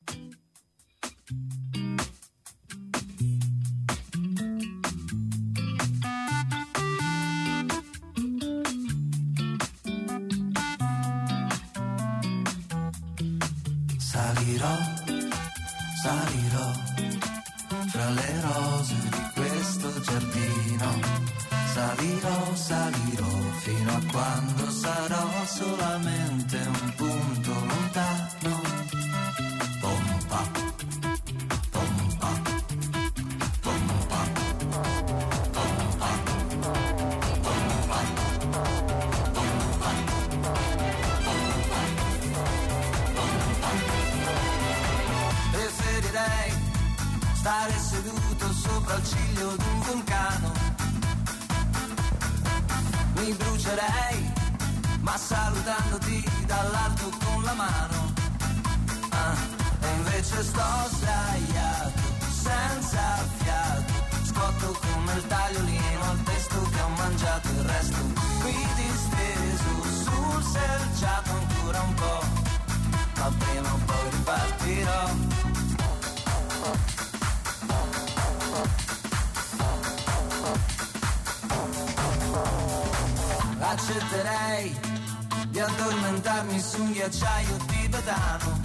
Salirò fra le rose di questo giardino. Salirò fino a quando sarò solamente un punto lontano. Pompa, pompa, pompa, pompa, pompa, pompa, pompa. Preferirei stare seduto sopra il ciglio di un vulcano. Mi brucerei, ma salutandoti dall'alto con la mano. E invece sto sdraiato, senza fiato, cotto come il tagliolino al pesto che ho mangiato il resto. Qui disteso sul selciato ancora un po', ma prima o poi ripartirò. Accetterei di addormentarmi su un ghiacciaio tibetano.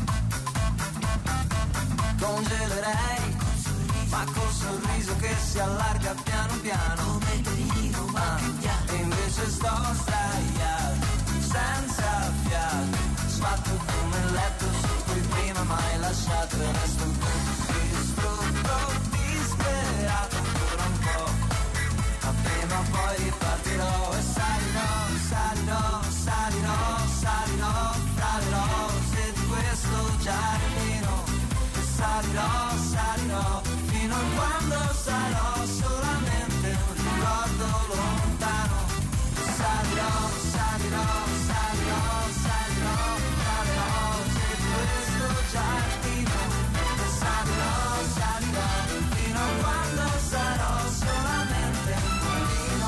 Congelerei, ma col sorriso che si allarga piano piano. E invece sto sdraiato, senza fiato, sfatto come il letto su cui prima mai lasciato. E resto un po' distrutto, disperato ancora un po', ma prima o poi ripartirò. E salirò, salirò, salirò, salirò fra le rose di questo giardino. E salirò, salirò fino a quando sarò solamente un ricordo lontano. E salirò, salirò, salirò, salirò fra le rose di questo giardino. E salirò, salirò fino a quando sarò solamente un bambino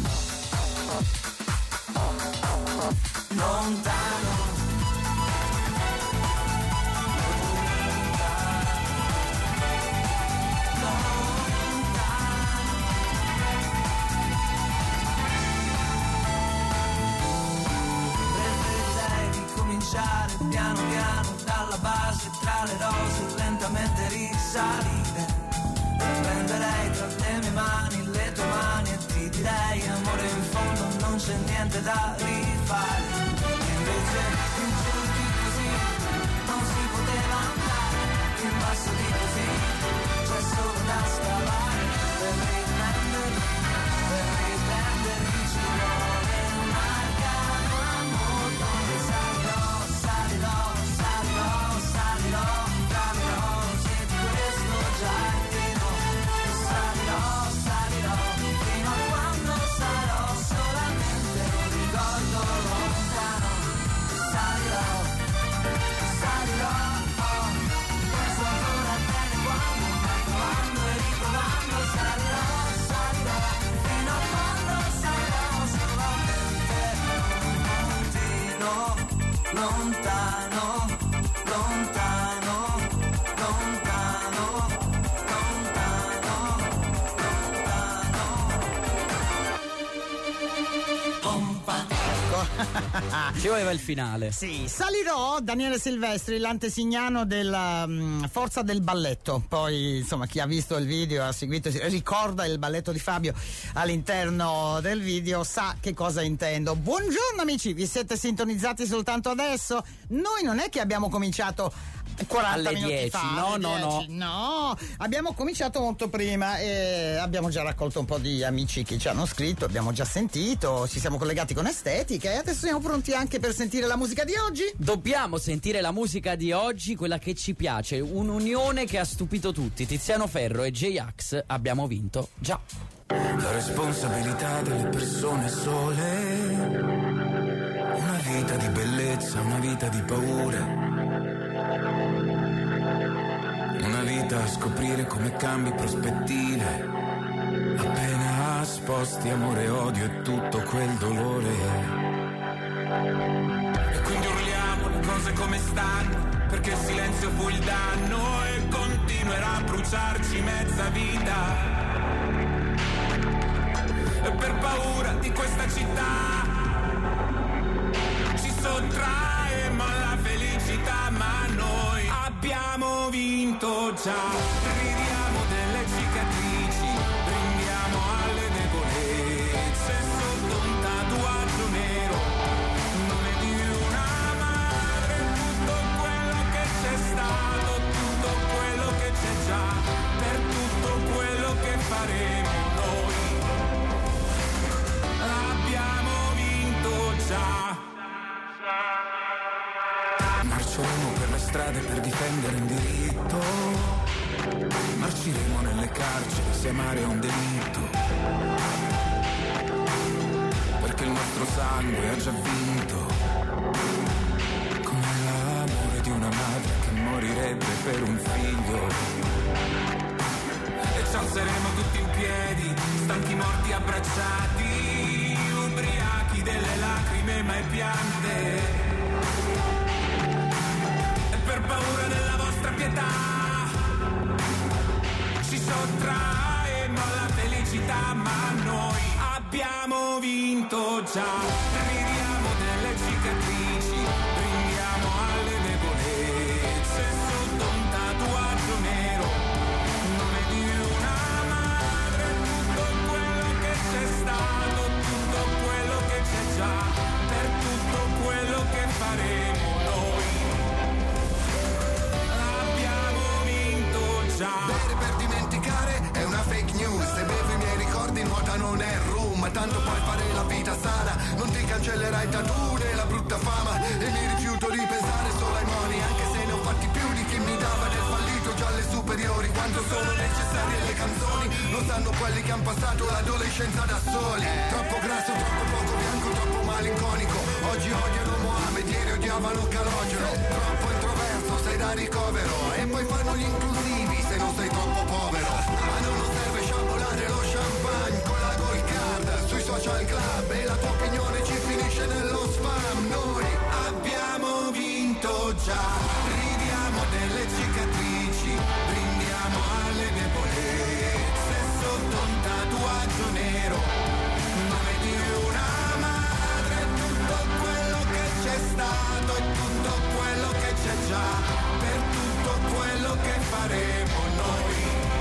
lontano. Piano piano dalla base tra le rose lentamente risalire. Prenderei tra le mie mani le tue mani e ti direi amore in fondo non c'è niente da rifare. E invece in giù di così non si poteva andare, in basso di così c'è solo da scavare. Per riprendermi ci vuole una gamba molto. Lontano, lontano, lontano, Ci voleva il finale. Sì, salirò, Daniele Silvestri, l'antesignano della Forza del Balletto. Poi, insomma, chi ha visto il video, ha seguito, ricorda il balletto di Fabio all'interno del video, sa che cosa intendo. Buongiorno amici, vi siete sintonizzati soltanto adesso? Noi non è che abbiamo cominciato 40 alle minuti 10, fa, no, abbiamo cominciato molto prima e abbiamo già raccolto un po' di amici che ci hanno scritto, abbiamo già sentito, ci siamo collegati con Estetica e adesso siamo pronti anche per sentire la musica di oggi. Dobbiamo sentire la musica di oggi, quella che ci piace, un'unione che ha stupito tutti. Tiziano Ferro e J-Ax, abbiamo vinto già. La responsabilità delle persone sole, una vita di bellezza, una vita di paure. Una vita a scoprire come cambi prospettive. Appena sposti amore e odio e tutto quel dolore. E quindi urliamo le cose come stanno, perché il silenzio fu il danno e continuerà a bruciarci mezza vita. E per paura di questa città ci sottraemo alla felicità, ma noi abbiamo vinto già. Ridiamo delle cicatrici, brindiamo alle debolezze sotto un tatuaggio nero, nome di una madre. Tutto quello che c'è stato, tutto quello che c'è già, per tutto quello che faremo noi abbiamo vinto già. Marceremo per le strade per difendere il diritto, marciremo nelle carceri se amare è un delitto, perché il nostro sangue ha già vinto, come l'amore di una madre che morirebbe per un figlio. E ci alzeremo tutti in piedi, stanchi morti abbracciati, ubriachi delle lacrime mai piante. E per paura della vostra pietà ci sottraemo alla felicità, ma noi abbiamo vinto già. Ridiamo delle cicatrici, brindiamo alle debolezze sotto un tatuaggio nero, nome di una madre, tutto quello che c'è stato, tutto quello che c'è già, per tutto quello che faremo noi abbiamo vinto già. Bere per dimenticare è una fake news, se bevo i miei ricordi nuota non è rum, ma tanto puoi fare la vita sana, non ti cancellerai tattoo né la brutta fama, e mi rifiuto di pensare solo ai money, anche se ne ho fatti più di chi mi dava del fallito già alle superiori. Quanto sono necessarie le canzoni lo sanno quelli che han passato l'adolescenza da soli. Troppo grasso, troppo poco bianco, troppo malinconico, oggi odiano Mohamed, ieri odiavano Calogero. Troppo introverso, sei da ricovero, e poi fanno gli inclusivi se non sei troppo povero. Ma non serve sciabolare lo champagne con la gold card sui social club, e la tua opinione ci finisce nello spam. Noi abbiamo vinto già, ridiamo delle cicatrici, brindiamo alle debolezze sotto un tatuaggio nero, nome di una madre, tutto quello che c'è stato e tutto quello che c'è già, per tutto quello che faremo noi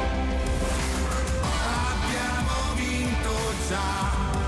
abbiamo vinto già.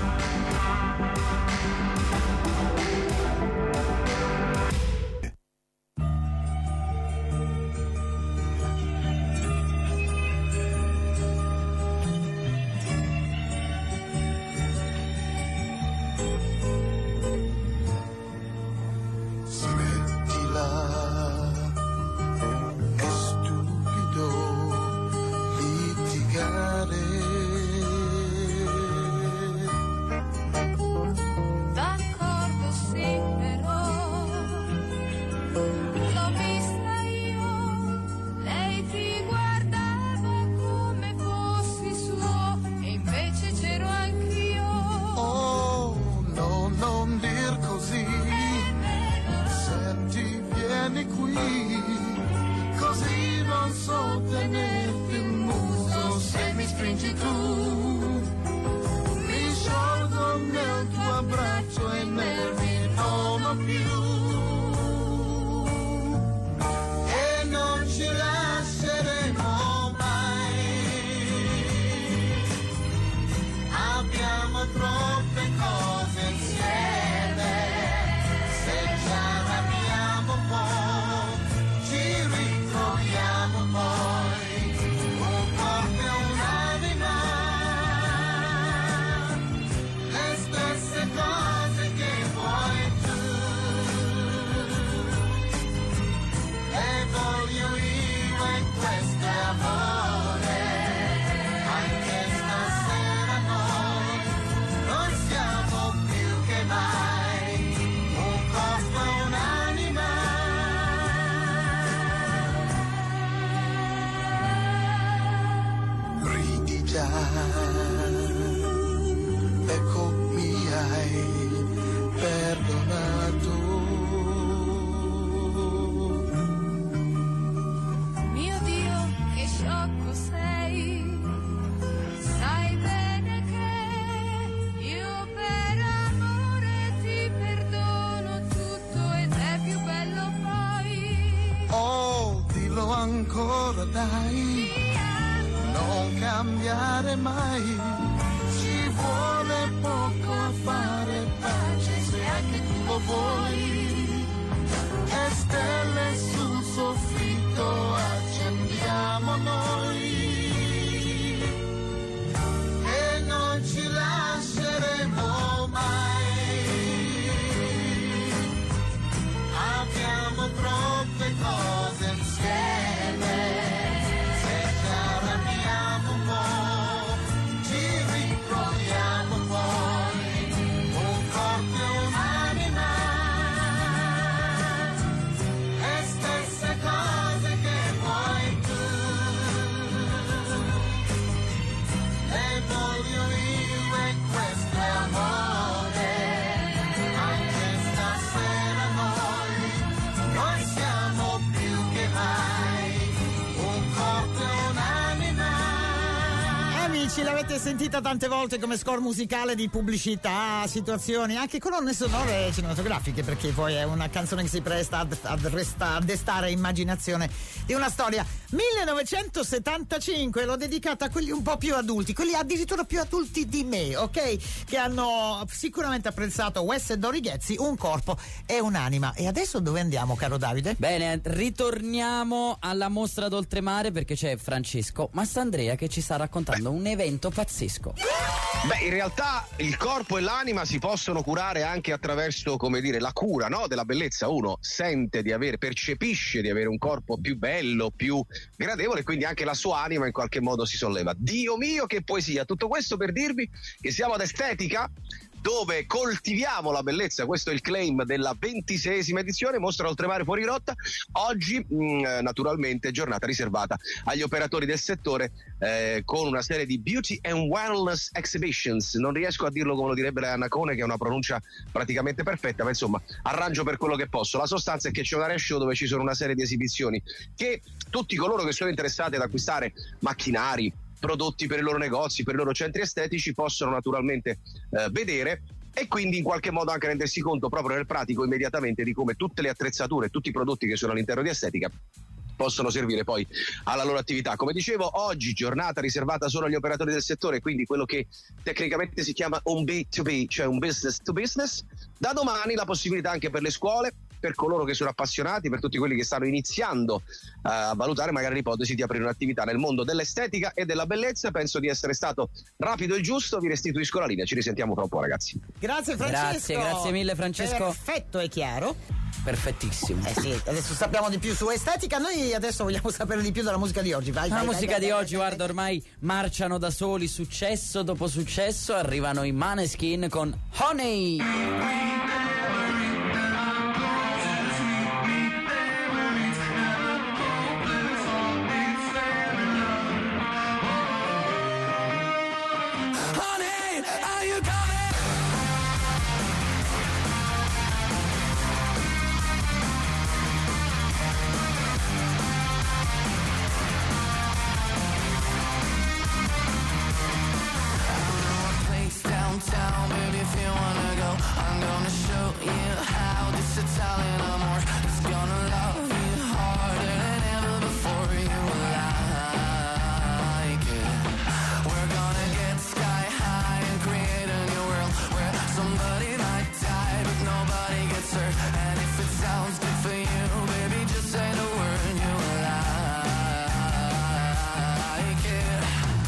Ancora dai, non cambiare mai, ci vuole poco a fare pace se anche tu lo vuoi, e stelle sul soffitto accendiamo noi, e non ci lasceremo mai, abbiamo troppe cose insieme. Se ci arrabbiamo un po', ci l'avete sentita tante volte come score musicale di pubblicità, situazioni, anche colonne sonore cinematografiche, perché poi è una canzone che si presta a destare immaginazione di una storia. 1975, l'ho dedicata a quelli un po' più adulti, quelli addirittura più adulti di me, ok? Che hanno sicuramente apprezzato Wes e Dori Ghezzi, Un corpo e un'anima. E adesso dove andiamo, caro Davide? Bene, ritorniamo alla mostra d'oltremare perché c'è Francesco Mastandrea che ci sta raccontando un evento pazzesco. Beh, in realtà il corpo e l'anima si possono curare anche attraverso, come dire, la cura, no? Della bellezza. Uno sente di avere, percepisce di avere un corpo più bello, più gradevole, e quindi anche la sua anima in qualche modo si solleva. Dio mio, che poesia! Tutto questo per dirvi che siamo ad Estetica, dove coltiviamo la bellezza. Questo è il claim della 26esima edizione Mostra d'Oltremare Fuori Rotta. Oggi naturalmente giornata riservata agli operatori del settore, con una serie di Beauty and Wellness Exhibitions. Non riesco a dirlo come lo direbbe la Nacone, che è una pronuncia praticamente perfetta, ma insomma arrangio per quello che posso. La sostanza è che c'è un area show dove ci sono una serie di esibizioni che tutti coloro che sono interessati ad acquistare macchinari, prodotti per i loro negozi, per i loro centri estetici possono naturalmente vedere, e quindi in qualche modo anche rendersi conto proprio nel pratico immediatamente di come tutte le attrezzature, tutti i prodotti che sono all'interno di Estetica possono servire poi alla loro attività. Come dicevo, oggi giornata riservata solo agli operatori del settore, quindi quello che tecnicamente si chiama un B2B, cioè un business to business. Da domani la possibilità anche per le scuole, per coloro che sono appassionati, per tutti quelli che stanno iniziando a valutare magari l'ipotesi di aprire un'attività nel mondo dell'estetica e della bellezza. Penso di essere stato rapido e giusto, vi restituisco la linea, ci risentiamo tra un po', ragazzi. Grazie Francesco. Grazie mille Francesco. Perfetto e chiaro. Perfettissimo. Sì, adesso sappiamo di più su Estetica, noi adesso vogliamo sapere di più della musica di oggi. Vai, musica di oggi, guarda, ormai marciano da soli, successo dopo successo, arrivano i Maneskin con Honey. Downtown, baby, if you wanna go, I'm gonna show you how this Italian amor is gonna love you harder than ever before. You will like it. We're gonna get sky high and create a new world where somebody might die but nobody gets hurt. And if it sounds good for you, baby, just say the word. You will like it.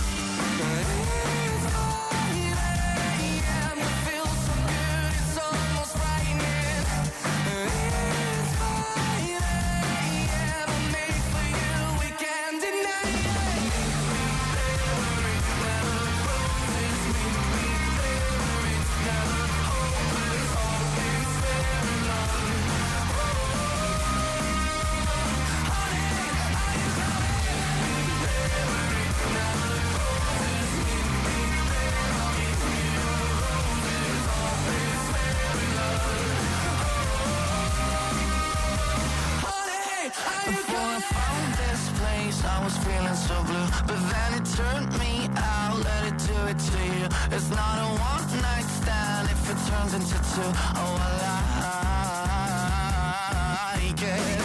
I was feeling so blue, but then it turned me out. Let it do it to you. It's not a one night stand if it turns into two. Oh, I like it.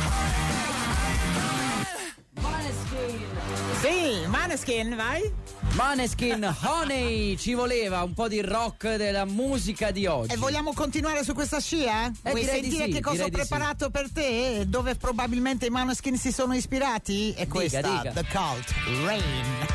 Sì, Maneskin, vai. Maneskin, Honey, ci voleva un po' di rock della musica di oggi. E vogliamo continuare su questa scia? Vuoi sentire che cosa ho preparato per te? Dove probabilmente i Maneskin si sono ispirati? È questa, dica. The Cult, Rain.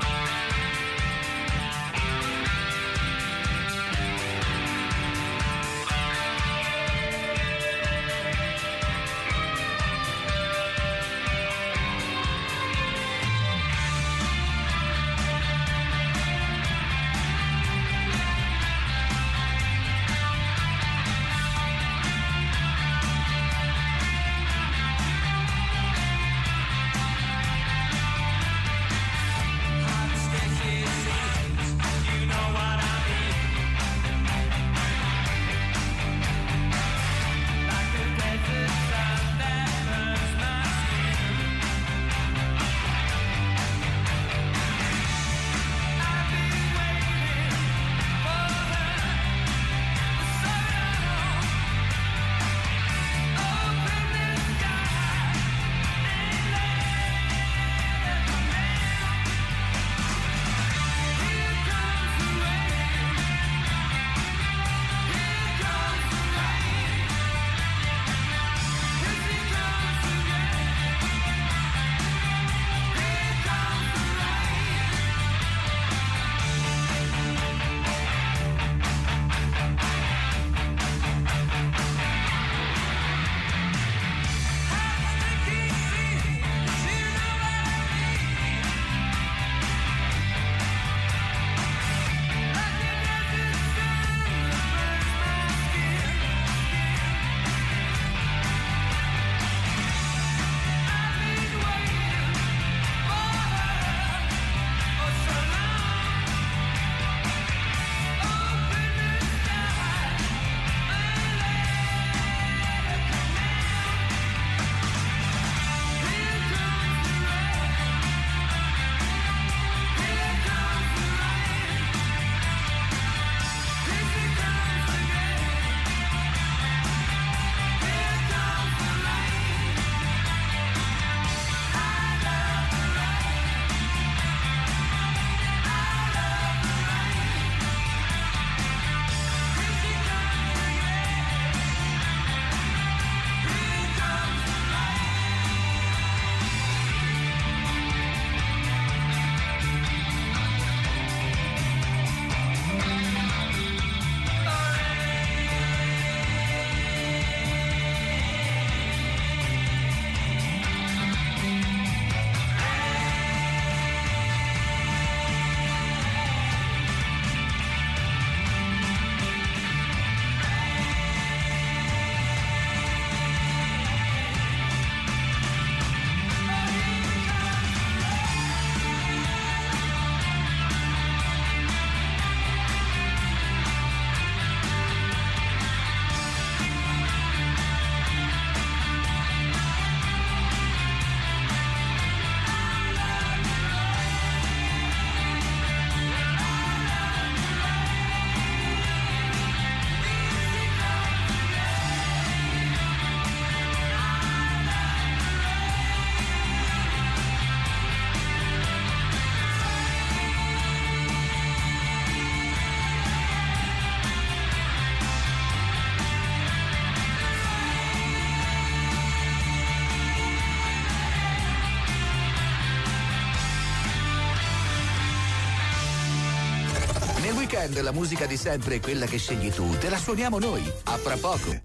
weekend la musica di sempre è quella che scegli tu, te la suoniamo noi. A fra poco.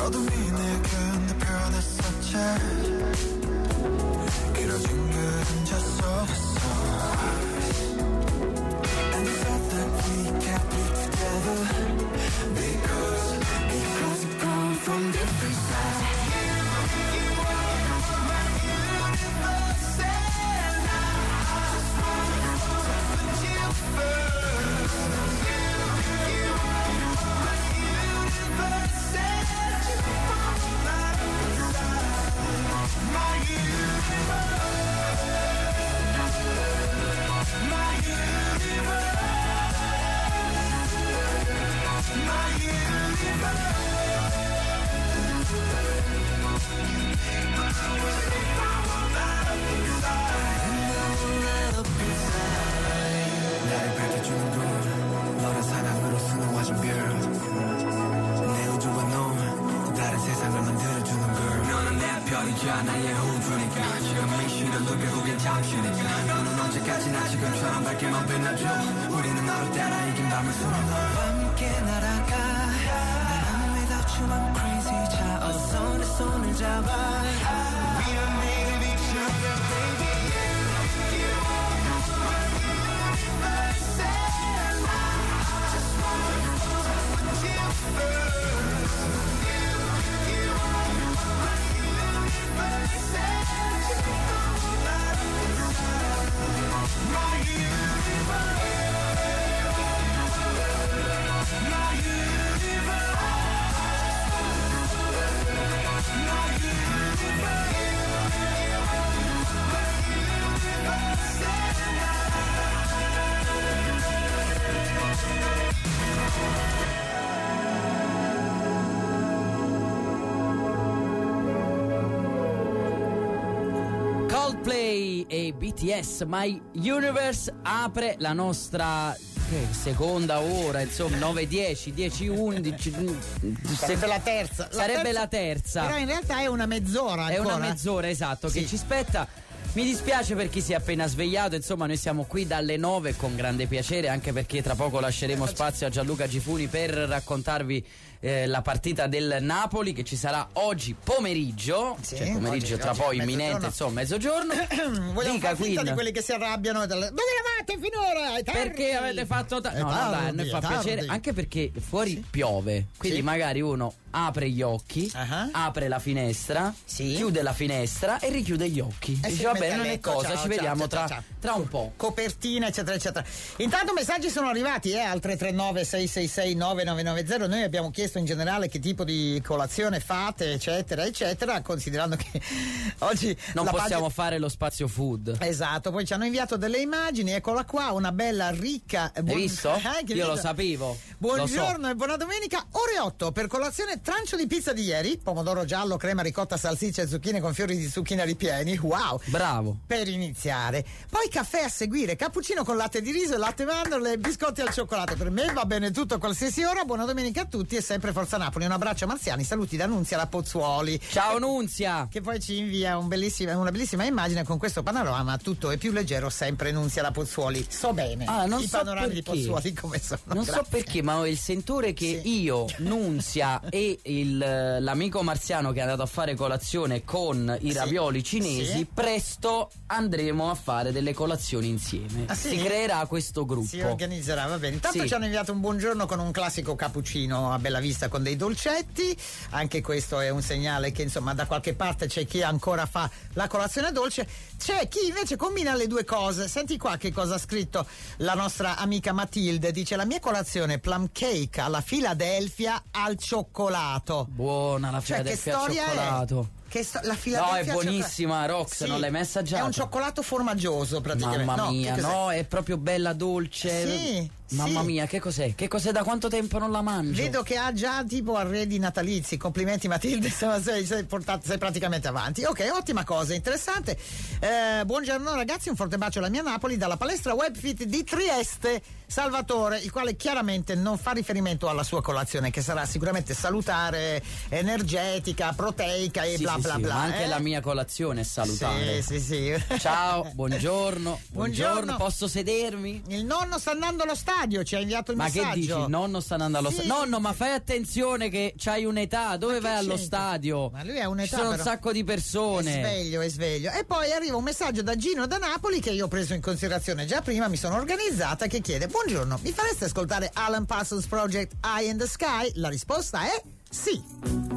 어둠이 내겐 변했었지 길어진 그림자 속에서 And the fact that we can't be together Because we've come from different sides You are my universe And I just wanna put you first You are my universe And you are my desire My universe My universe My universe 나를 밝혀주는 건 너란 사랑으로 수놓아진 별 내 우주와 넌 다른 세상을 만들어주는 걸 너는 내 별이자 나의 우주니까 지금 이 시련도 결국엔 잠시니까 너는 언제까지나 지금처럼 밝게만 빛나줘 우리는 너를 따라 이긴 밤을 수놓아 함께 날아가 난 without you I'm crazy 자 어서 내 손을 잡아 We are made of each other baby You are my universe And I just wanna put you first You are my universe And you are my desire My universe My universe Coldplay e BTS My Universe apre la nostra seconda ora, insomma 9:10, 10:11 sarebbe la terza. Sarebbe la terza. Però in realtà è una mezz'ora ancora. È una mezz'ora, esatto, sì, che ci spetta. Mi dispiace per chi si è appena svegliato, insomma noi siamo qui dalle 9 con grande piacere, anche perché tra poco lasceremo spazio a Gianluca Gifuni per raccontarvi la partita del Napoli che ci sarà oggi pomeriggio, sì, cioè pomeriggio oggi, tra poi imminente, mezzogiorno. insomma mezzogiorno. Vogliamo Dica, far finta Queen, di quelli che si arrabbiano dove eravate finora? È tardi. perché avete fatto no, tardi, dai, a noi fa tardi. piacere, anche perché fuori piove, quindi Sì. magari uno apre gli occhi, apre la finestra, chiude la finestra e richiude gli occhi. Dice sì, va mette bene, a non è letto, cosa, ciao, ci vediamo ciao, tra, ciao. tra un po'. Copertina eccetera eccetera. Intanto messaggi sono arrivati al 339 666 9990. Noi abbiamo chiesto in generale che tipo di colazione fate eccetera eccetera, considerando che oggi Non la possiamo fare lo spazio food. Esatto, poi ci hanno inviato delle immagini, eccola qua, una bella ricca. Hai visto? Che Io lo vita. sapevo. Buongiorno Lo so. e buona domenica. Ore 8 per colazione, trancio di pizza di ieri, pomodoro giallo, crema ricotta, salsiccia e zucchine con fiori di zucchina ripieni. Wow! Bravo. Per iniziare. Poi caffè a seguire, cappuccino con latte di riso, latte mandorle e biscotti al cioccolato. Per me va bene tutto a qualsiasi ora. Buona domenica a tutti e sempre Forza Napoli. Un abbraccio a Marziani, saluti da Nunzia la Pozzuoli. Ciao Nunzia! Che poi ci invia una bellissima immagine con questo panorama, tutto è più leggero, sempre Nunzia la Pozzuoli. So bene non i so panorami perché. di Pozzuoli come sono. Non so perché, ma ho il sentore che io, Nunzia e l'amico marziano che è andato a fare colazione con i ravioli cinesi, presto andremo a fare delle colazioni insieme. Ah, sì? Si creerà questo gruppo. Si organizzerà, va bene. Intanto Sì. ci hanno inviato un buongiorno con un classico cappuccino a bella vista con dei dolcetti. Anche questo è un segnale che insomma da qualche parte c'è chi ancora fa la colazione dolce, c'è chi invece combina le due cose. Senti qua che cosa ha scritto la nostra amica Matilde, dice: la mia colazione plum cake alla Philadelphia al cioccolato. Buona la Cioè, Philadelphia che al storia cioccolato. La Philadelphia No, è al buonissima, Rox, Sì, non l'hai mai assaggiata? È un cioccolato formaggioso praticamente. Mamma No, mia, che cos'è? no, è proprio bella dolce. Sì, Mamma sì. mia, che cos'è? Che cos'è? Da quanto tempo non la mangio? Vedo che ha già tipo arredi natalizi. Complimenti Matilde, insomma, sei praticamente avanti. Ok, ottima cosa, interessante. Buongiorno ragazzi, un forte bacio alla mia Napoli dalla palestra Webfit di Trieste. Salvatore, il quale chiaramente non fa riferimento alla sua colazione, che sarà sicuramente salutare, energetica, proteica e bla bla bla. Ma anche la mia colazione è salutare. Sì. Ciao, buongiorno. Posso sedermi? Il nonno sta andando allo stadio, ci ha inviato il messaggio. Ma che dici? Il nonno sta andando allo stadio? Nonno, ma fai attenzione che c'hai un'età, dove vai allo stadio? Ma lui ha un'età, ci sono però un sacco di persone. È sveglio. E poi arriva un messaggio da Gino da Napoli, che io ho preso in considerazione già prima, mi sono organizzata, che chiede: buongiorno, mi fareste ascoltare Alan Parsons Project Eye in the Sky? La risposta è sì.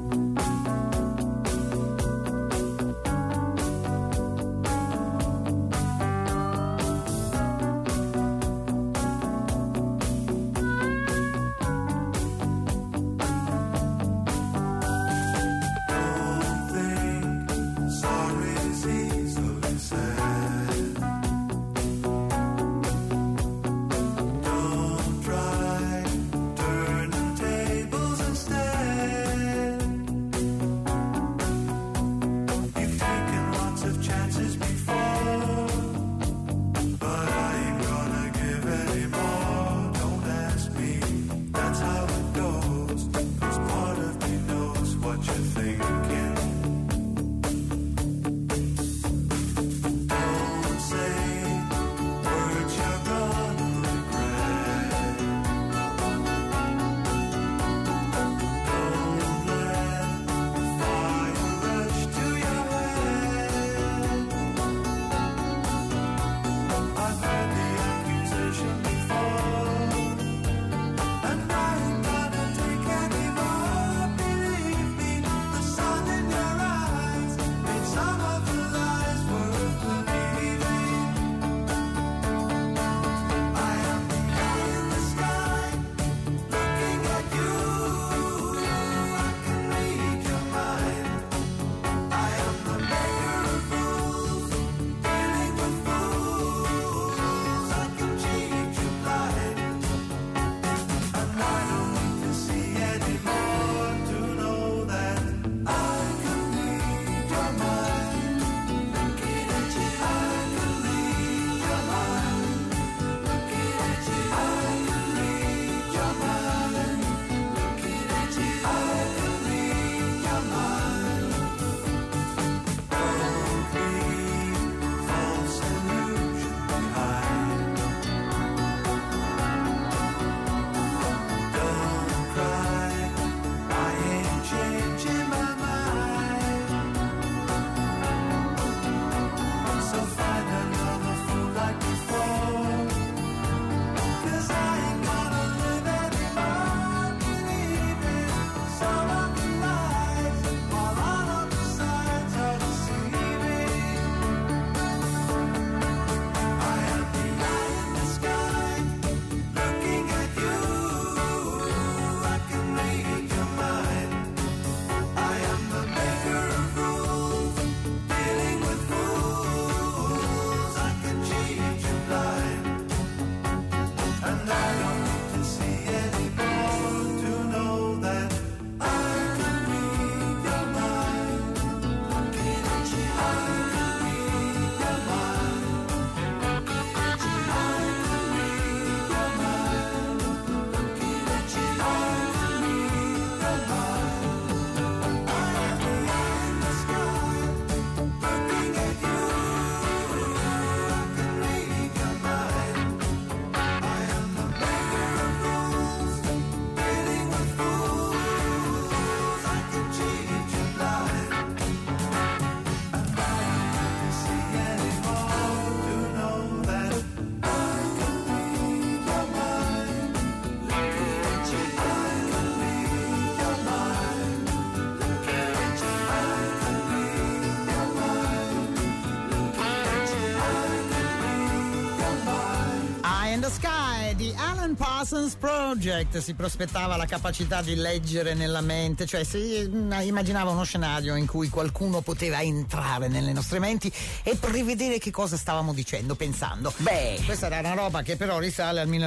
di Alan Parsons Project. Si prospettava la capacità di leggere nella mente, cioè si immaginava uno scenario in cui qualcuno poteva entrare nelle nostre menti e prevedere che cosa stavamo dicendo, pensando. Beh, questa era una roba che però risale al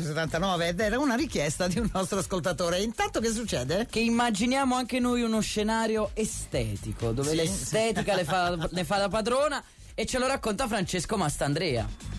1979 ed era una richiesta di un nostro ascoltatore. E intanto che succede? Che immaginiamo anche noi uno scenario estetico, dove l'estetica ne fa da padrona, e ce lo racconta Francesco Mastandrea.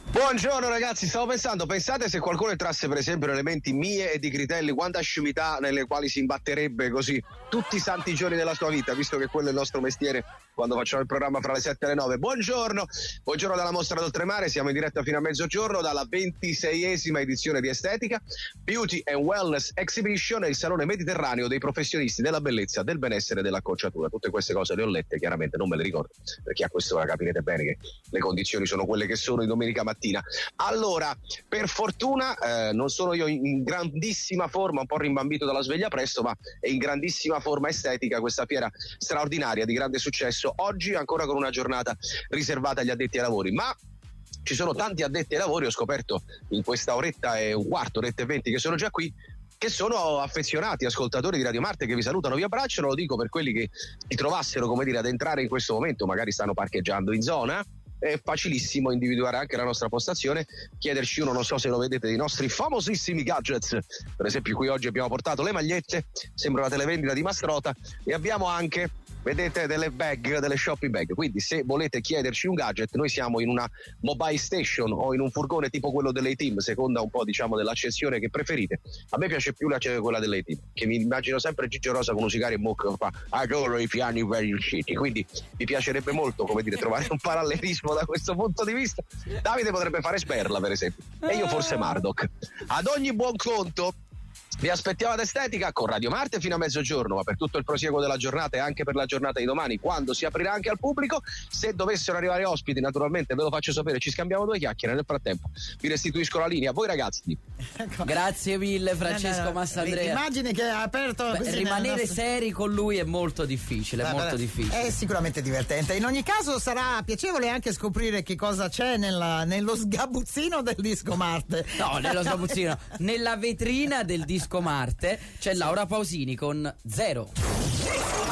Buongiorno ragazzi, stavo pensando, pensate se qualcuno entrasse per esempio nelle menti mie e di Critelli, quanta scimità nelle quali si imbatterebbe così tutti i santi giorni della sua vita, visto che quello è il nostro mestiere quando facciamo il programma fra le 7 e le 9. Buongiorno dalla Mostra d'Oltremare, siamo in diretta fino a mezzogiorno dalla 26esima edizione di Estetica, Beauty and Wellness Exhibition, il salone mediterraneo dei professionisti della bellezza, del benessere e dell'acconciatura. Tutte queste cose le ho lette, chiaramente non me le ricordo, perché a quest'ora capirete bene che le condizioni sono quelle che sono di domenica mattina. Allora, per fortuna non sono io in grandissima forma, un po' rimbambito dalla sveglia presto, ma è in grandissima forma estetica questa fiera straordinaria di grande successo, oggi ancora con una giornata riservata agli addetti ai lavori, ma ci sono tanti addetti ai lavori, ho scoperto in questa oretta e un quarto, oretta e 20 che sono già qui, che sono affezionati ascoltatori di Radio Marte, che vi salutano, vi abbracciano. Lo dico per quelli che si trovassero, come dire, ad entrare in questo momento, magari stanno parcheggiando in zona. È facilissimo individuare anche la nostra postazione, chiederci uno, non so se lo vedete, dei nostri famosissimi gadgets. Per esempio qui oggi abbiamo portato le magliette, sembra una televendita di Mastrota, e abbiamo anche, vedete, delle bag, delle shopping bag. Quindi se volete chiederci un gadget, noi siamo in una mobile station o in un furgone tipo quello dell'A-Team, seconda un po' diciamo dell'accezione che preferite. A me piace più quella dell'A-Team, che mi immagino sempre Gigio Rosa con un sigario in bocca, fa adoro i piani per usciti, quindi mi piacerebbe molto, come dire, trovare un parallelismo da questo punto di vista. Davide potrebbe fare Sperla per esempio, e io forse Murdoch. Ad ogni buon conto vi aspettiamo ad Estetica con Radio Marte fino a mezzogiorno, ma per tutto il prosieguo della giornata e anche per la giornata di domani, quando si aprirà anche al pubblico. Se dovessero arrivare ospiti, naturalmente ve lo faccio sapere, ci scambiamo due chiacchiere. Nel frattempo vi restituisco la linea. Voi ragazzi. Grazie mille Francesco Massandrea. Immagini che ha aperto così rimanere seri con lui è molto difficile, difficile. È sicuramente divertente. In ogni caso sarà piacevole anche scoprire che cosa c'è nello sgabuzzino del Disco Marte. No, nello sgabuzzino, nella vetrina del Disco Marte c'è Laura Pausini con Zero. Disco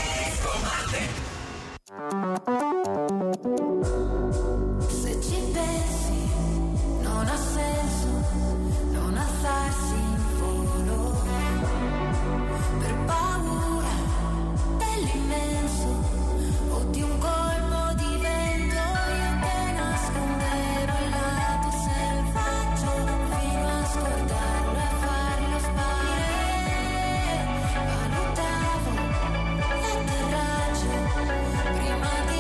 Marte. Se ci pensi non ha senso non alzarsi in volo per paura dell'immenso o di un colpo di vento. Io che nascondevo il lato selvaggio fino a scordarlo e farlo sparire. Valutavo l'atterraggio prima di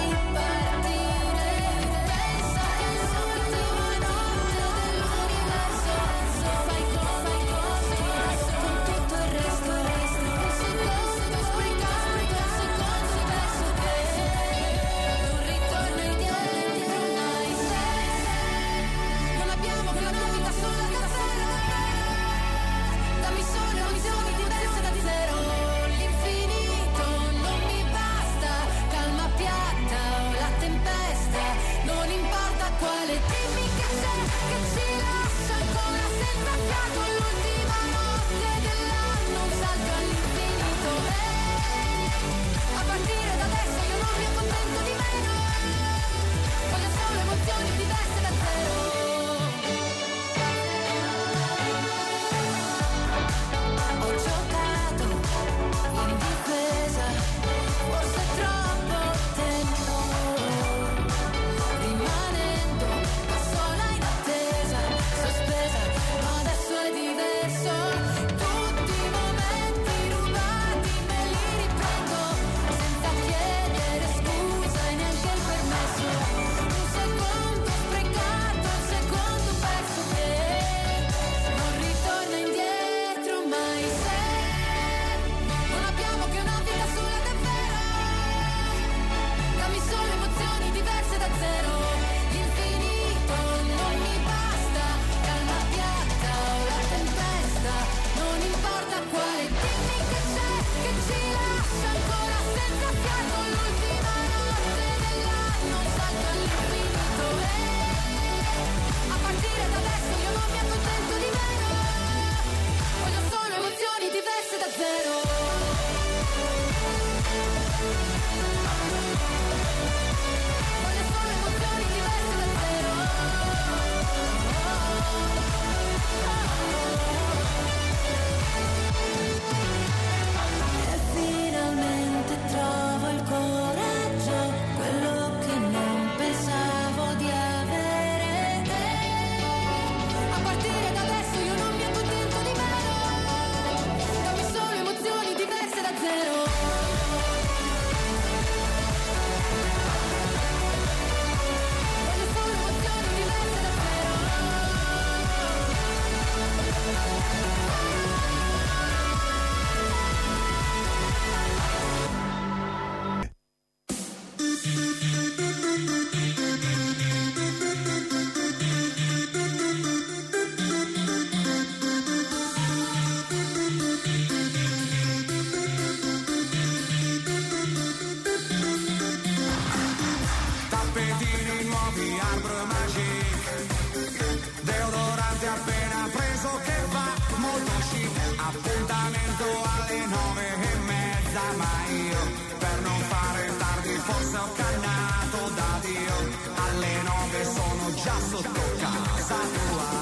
appuntamento alle 9:30, ma io per non fare tardi forse ho cannato da Dio, alle 9 sono già sotto casa tua.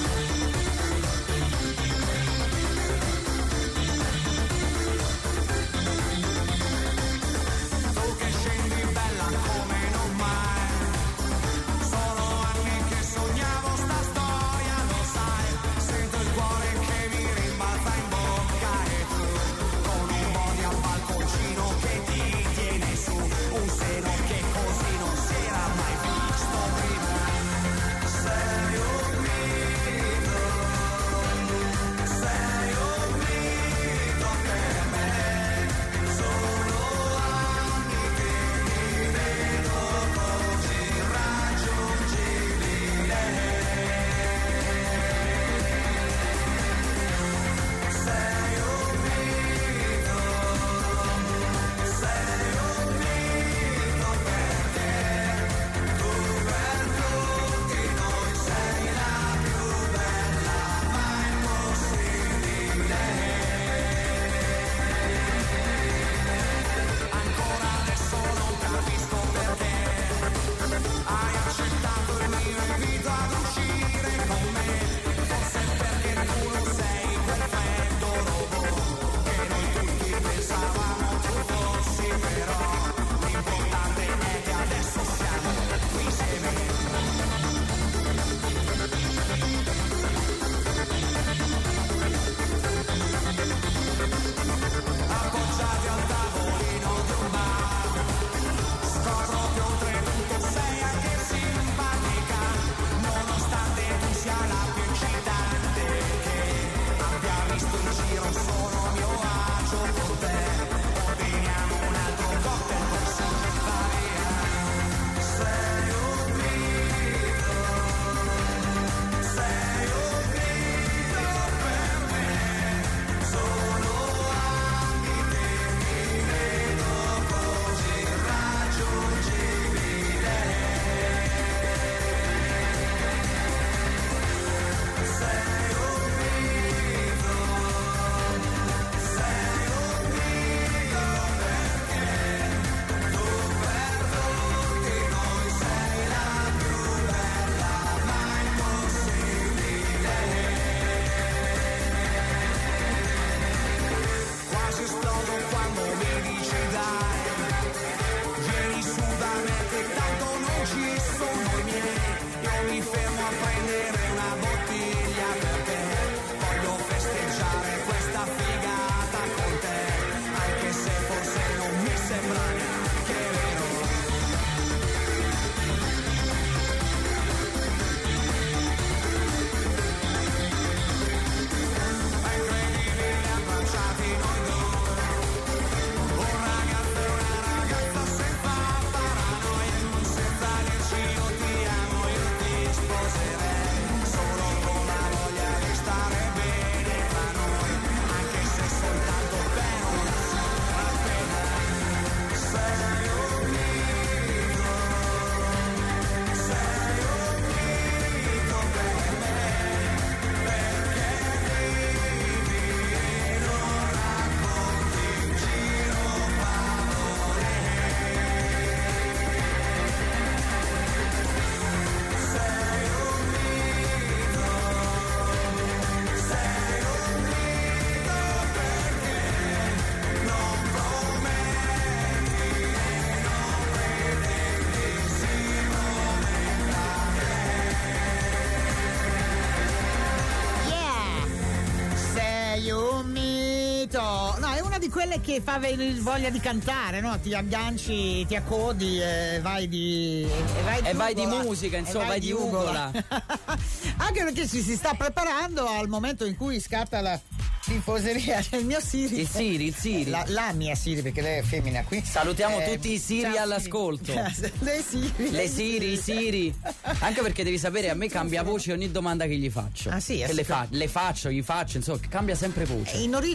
quelle che fa venire voglia di cantare, no? Ti agganci, ti accodi e vai di musica, insomma, vai di ugola. Anche perché ci si sta preparando al momento in cui scatta la tifoseria del mio Siri. Il Siri. La mia Siri, perché lei è femmina qui. Salutiamo tutti i Siri all'ascolto. Le Siri. Anche perché devi sapere, a me cambia voce ogni domanda che gli faccio. Ah sì? Che gli faccio, insomma, cambia sempre voce.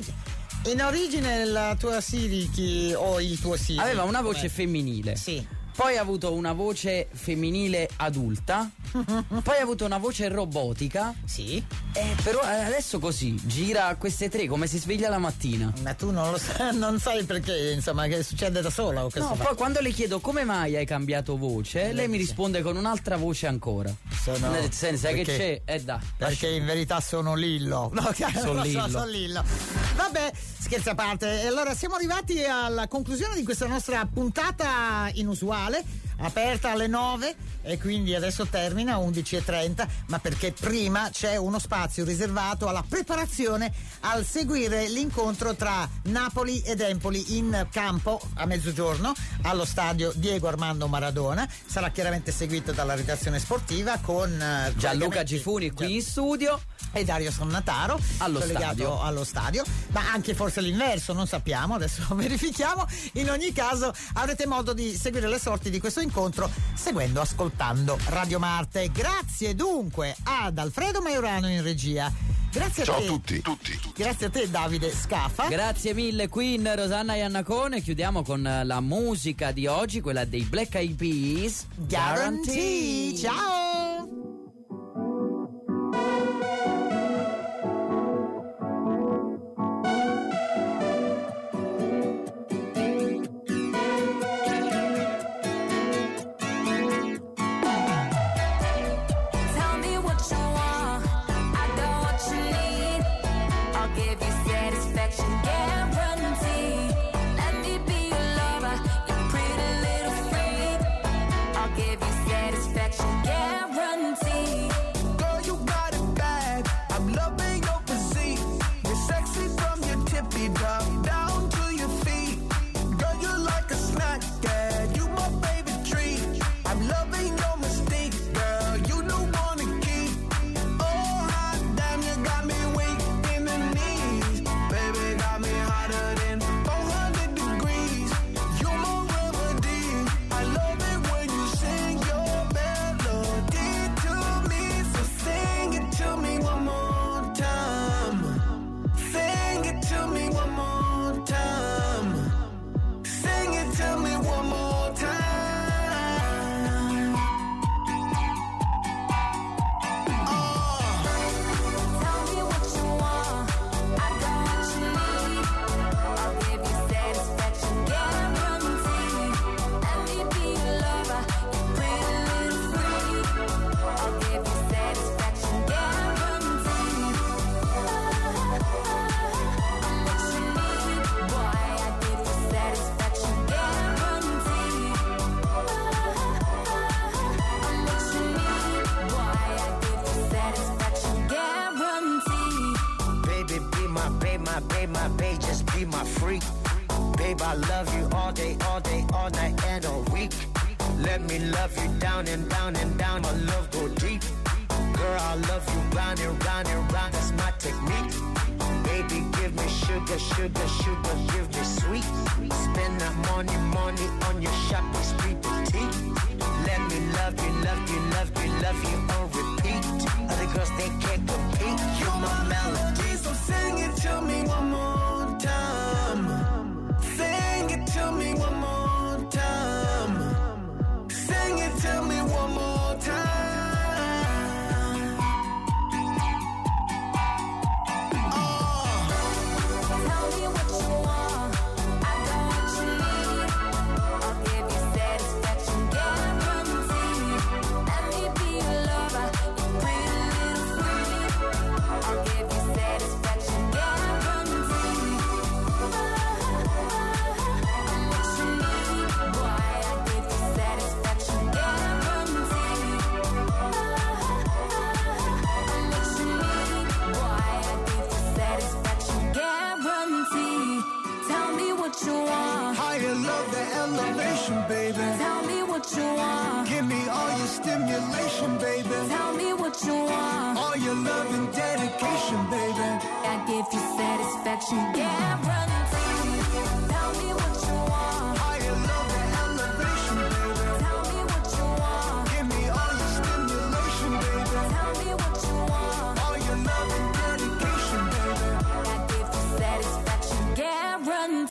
In origine la tua Siri o il tuo Siri? Aveva una voce femminile. Sì. Poi ha avuto una voce femminile adulta Poi hai avuto una voce robotica. Sì. Però adesso così, gira a queste tre come si sveglia la mattina. Ma tu non lo sai, non sai perché, insomma, che succede da sola o che No, poi quando le chiedo come mai hai cambiato voce, lei mi risponde con un'altra voce ancora. Nel senso che c'è, perché in verità sono Lillo. No, sono Lillo. Sono Lillo. Vabbè, scherzi a parte. E allora siamo arrivati alla conclusione di questa nostra puntata inusuale, aperta alle 9 e quindi adesso termina 11:30, ma perché prima c'è uno spazio riservato alla preparazione al seguire l'incontro tra Napoli ed Empoli in campo a mezzogiorno allo stadio Diego Armando Maradona. Sarà chiaramente seguito dalla redazione sportiva con Gianluca Gifuni qui in studio e Dario Sonnataro collegato allo stadio, ma anche forse l'inverso, non sappiamo, adesso lo verifichiamo. In ogni caso avrete modo di seguire le sorti di questo incontro ascoltando Radio Marte. Grazie dunque ad Alfredo Maiorano in regia. Grazie a Ciao te. a tutti. Grazie a te Davide Scaffa. Grazie mille Queen, Rosanna Iannacone. Chiudiamo con la musica di oggi, quella dei Black Eyed Peas, Guarantee. Ciao. stimulation, baby. Tell me what you want. All your love and dedication, baby. I give you satisfaction, guarantee. Tell me what you want. Higher love and elevation, baby. Tell me what you want. Give me all your stimulation, baby. Tell me what you want. All your love and dedication, baby. I give you satisfaction, guarantee.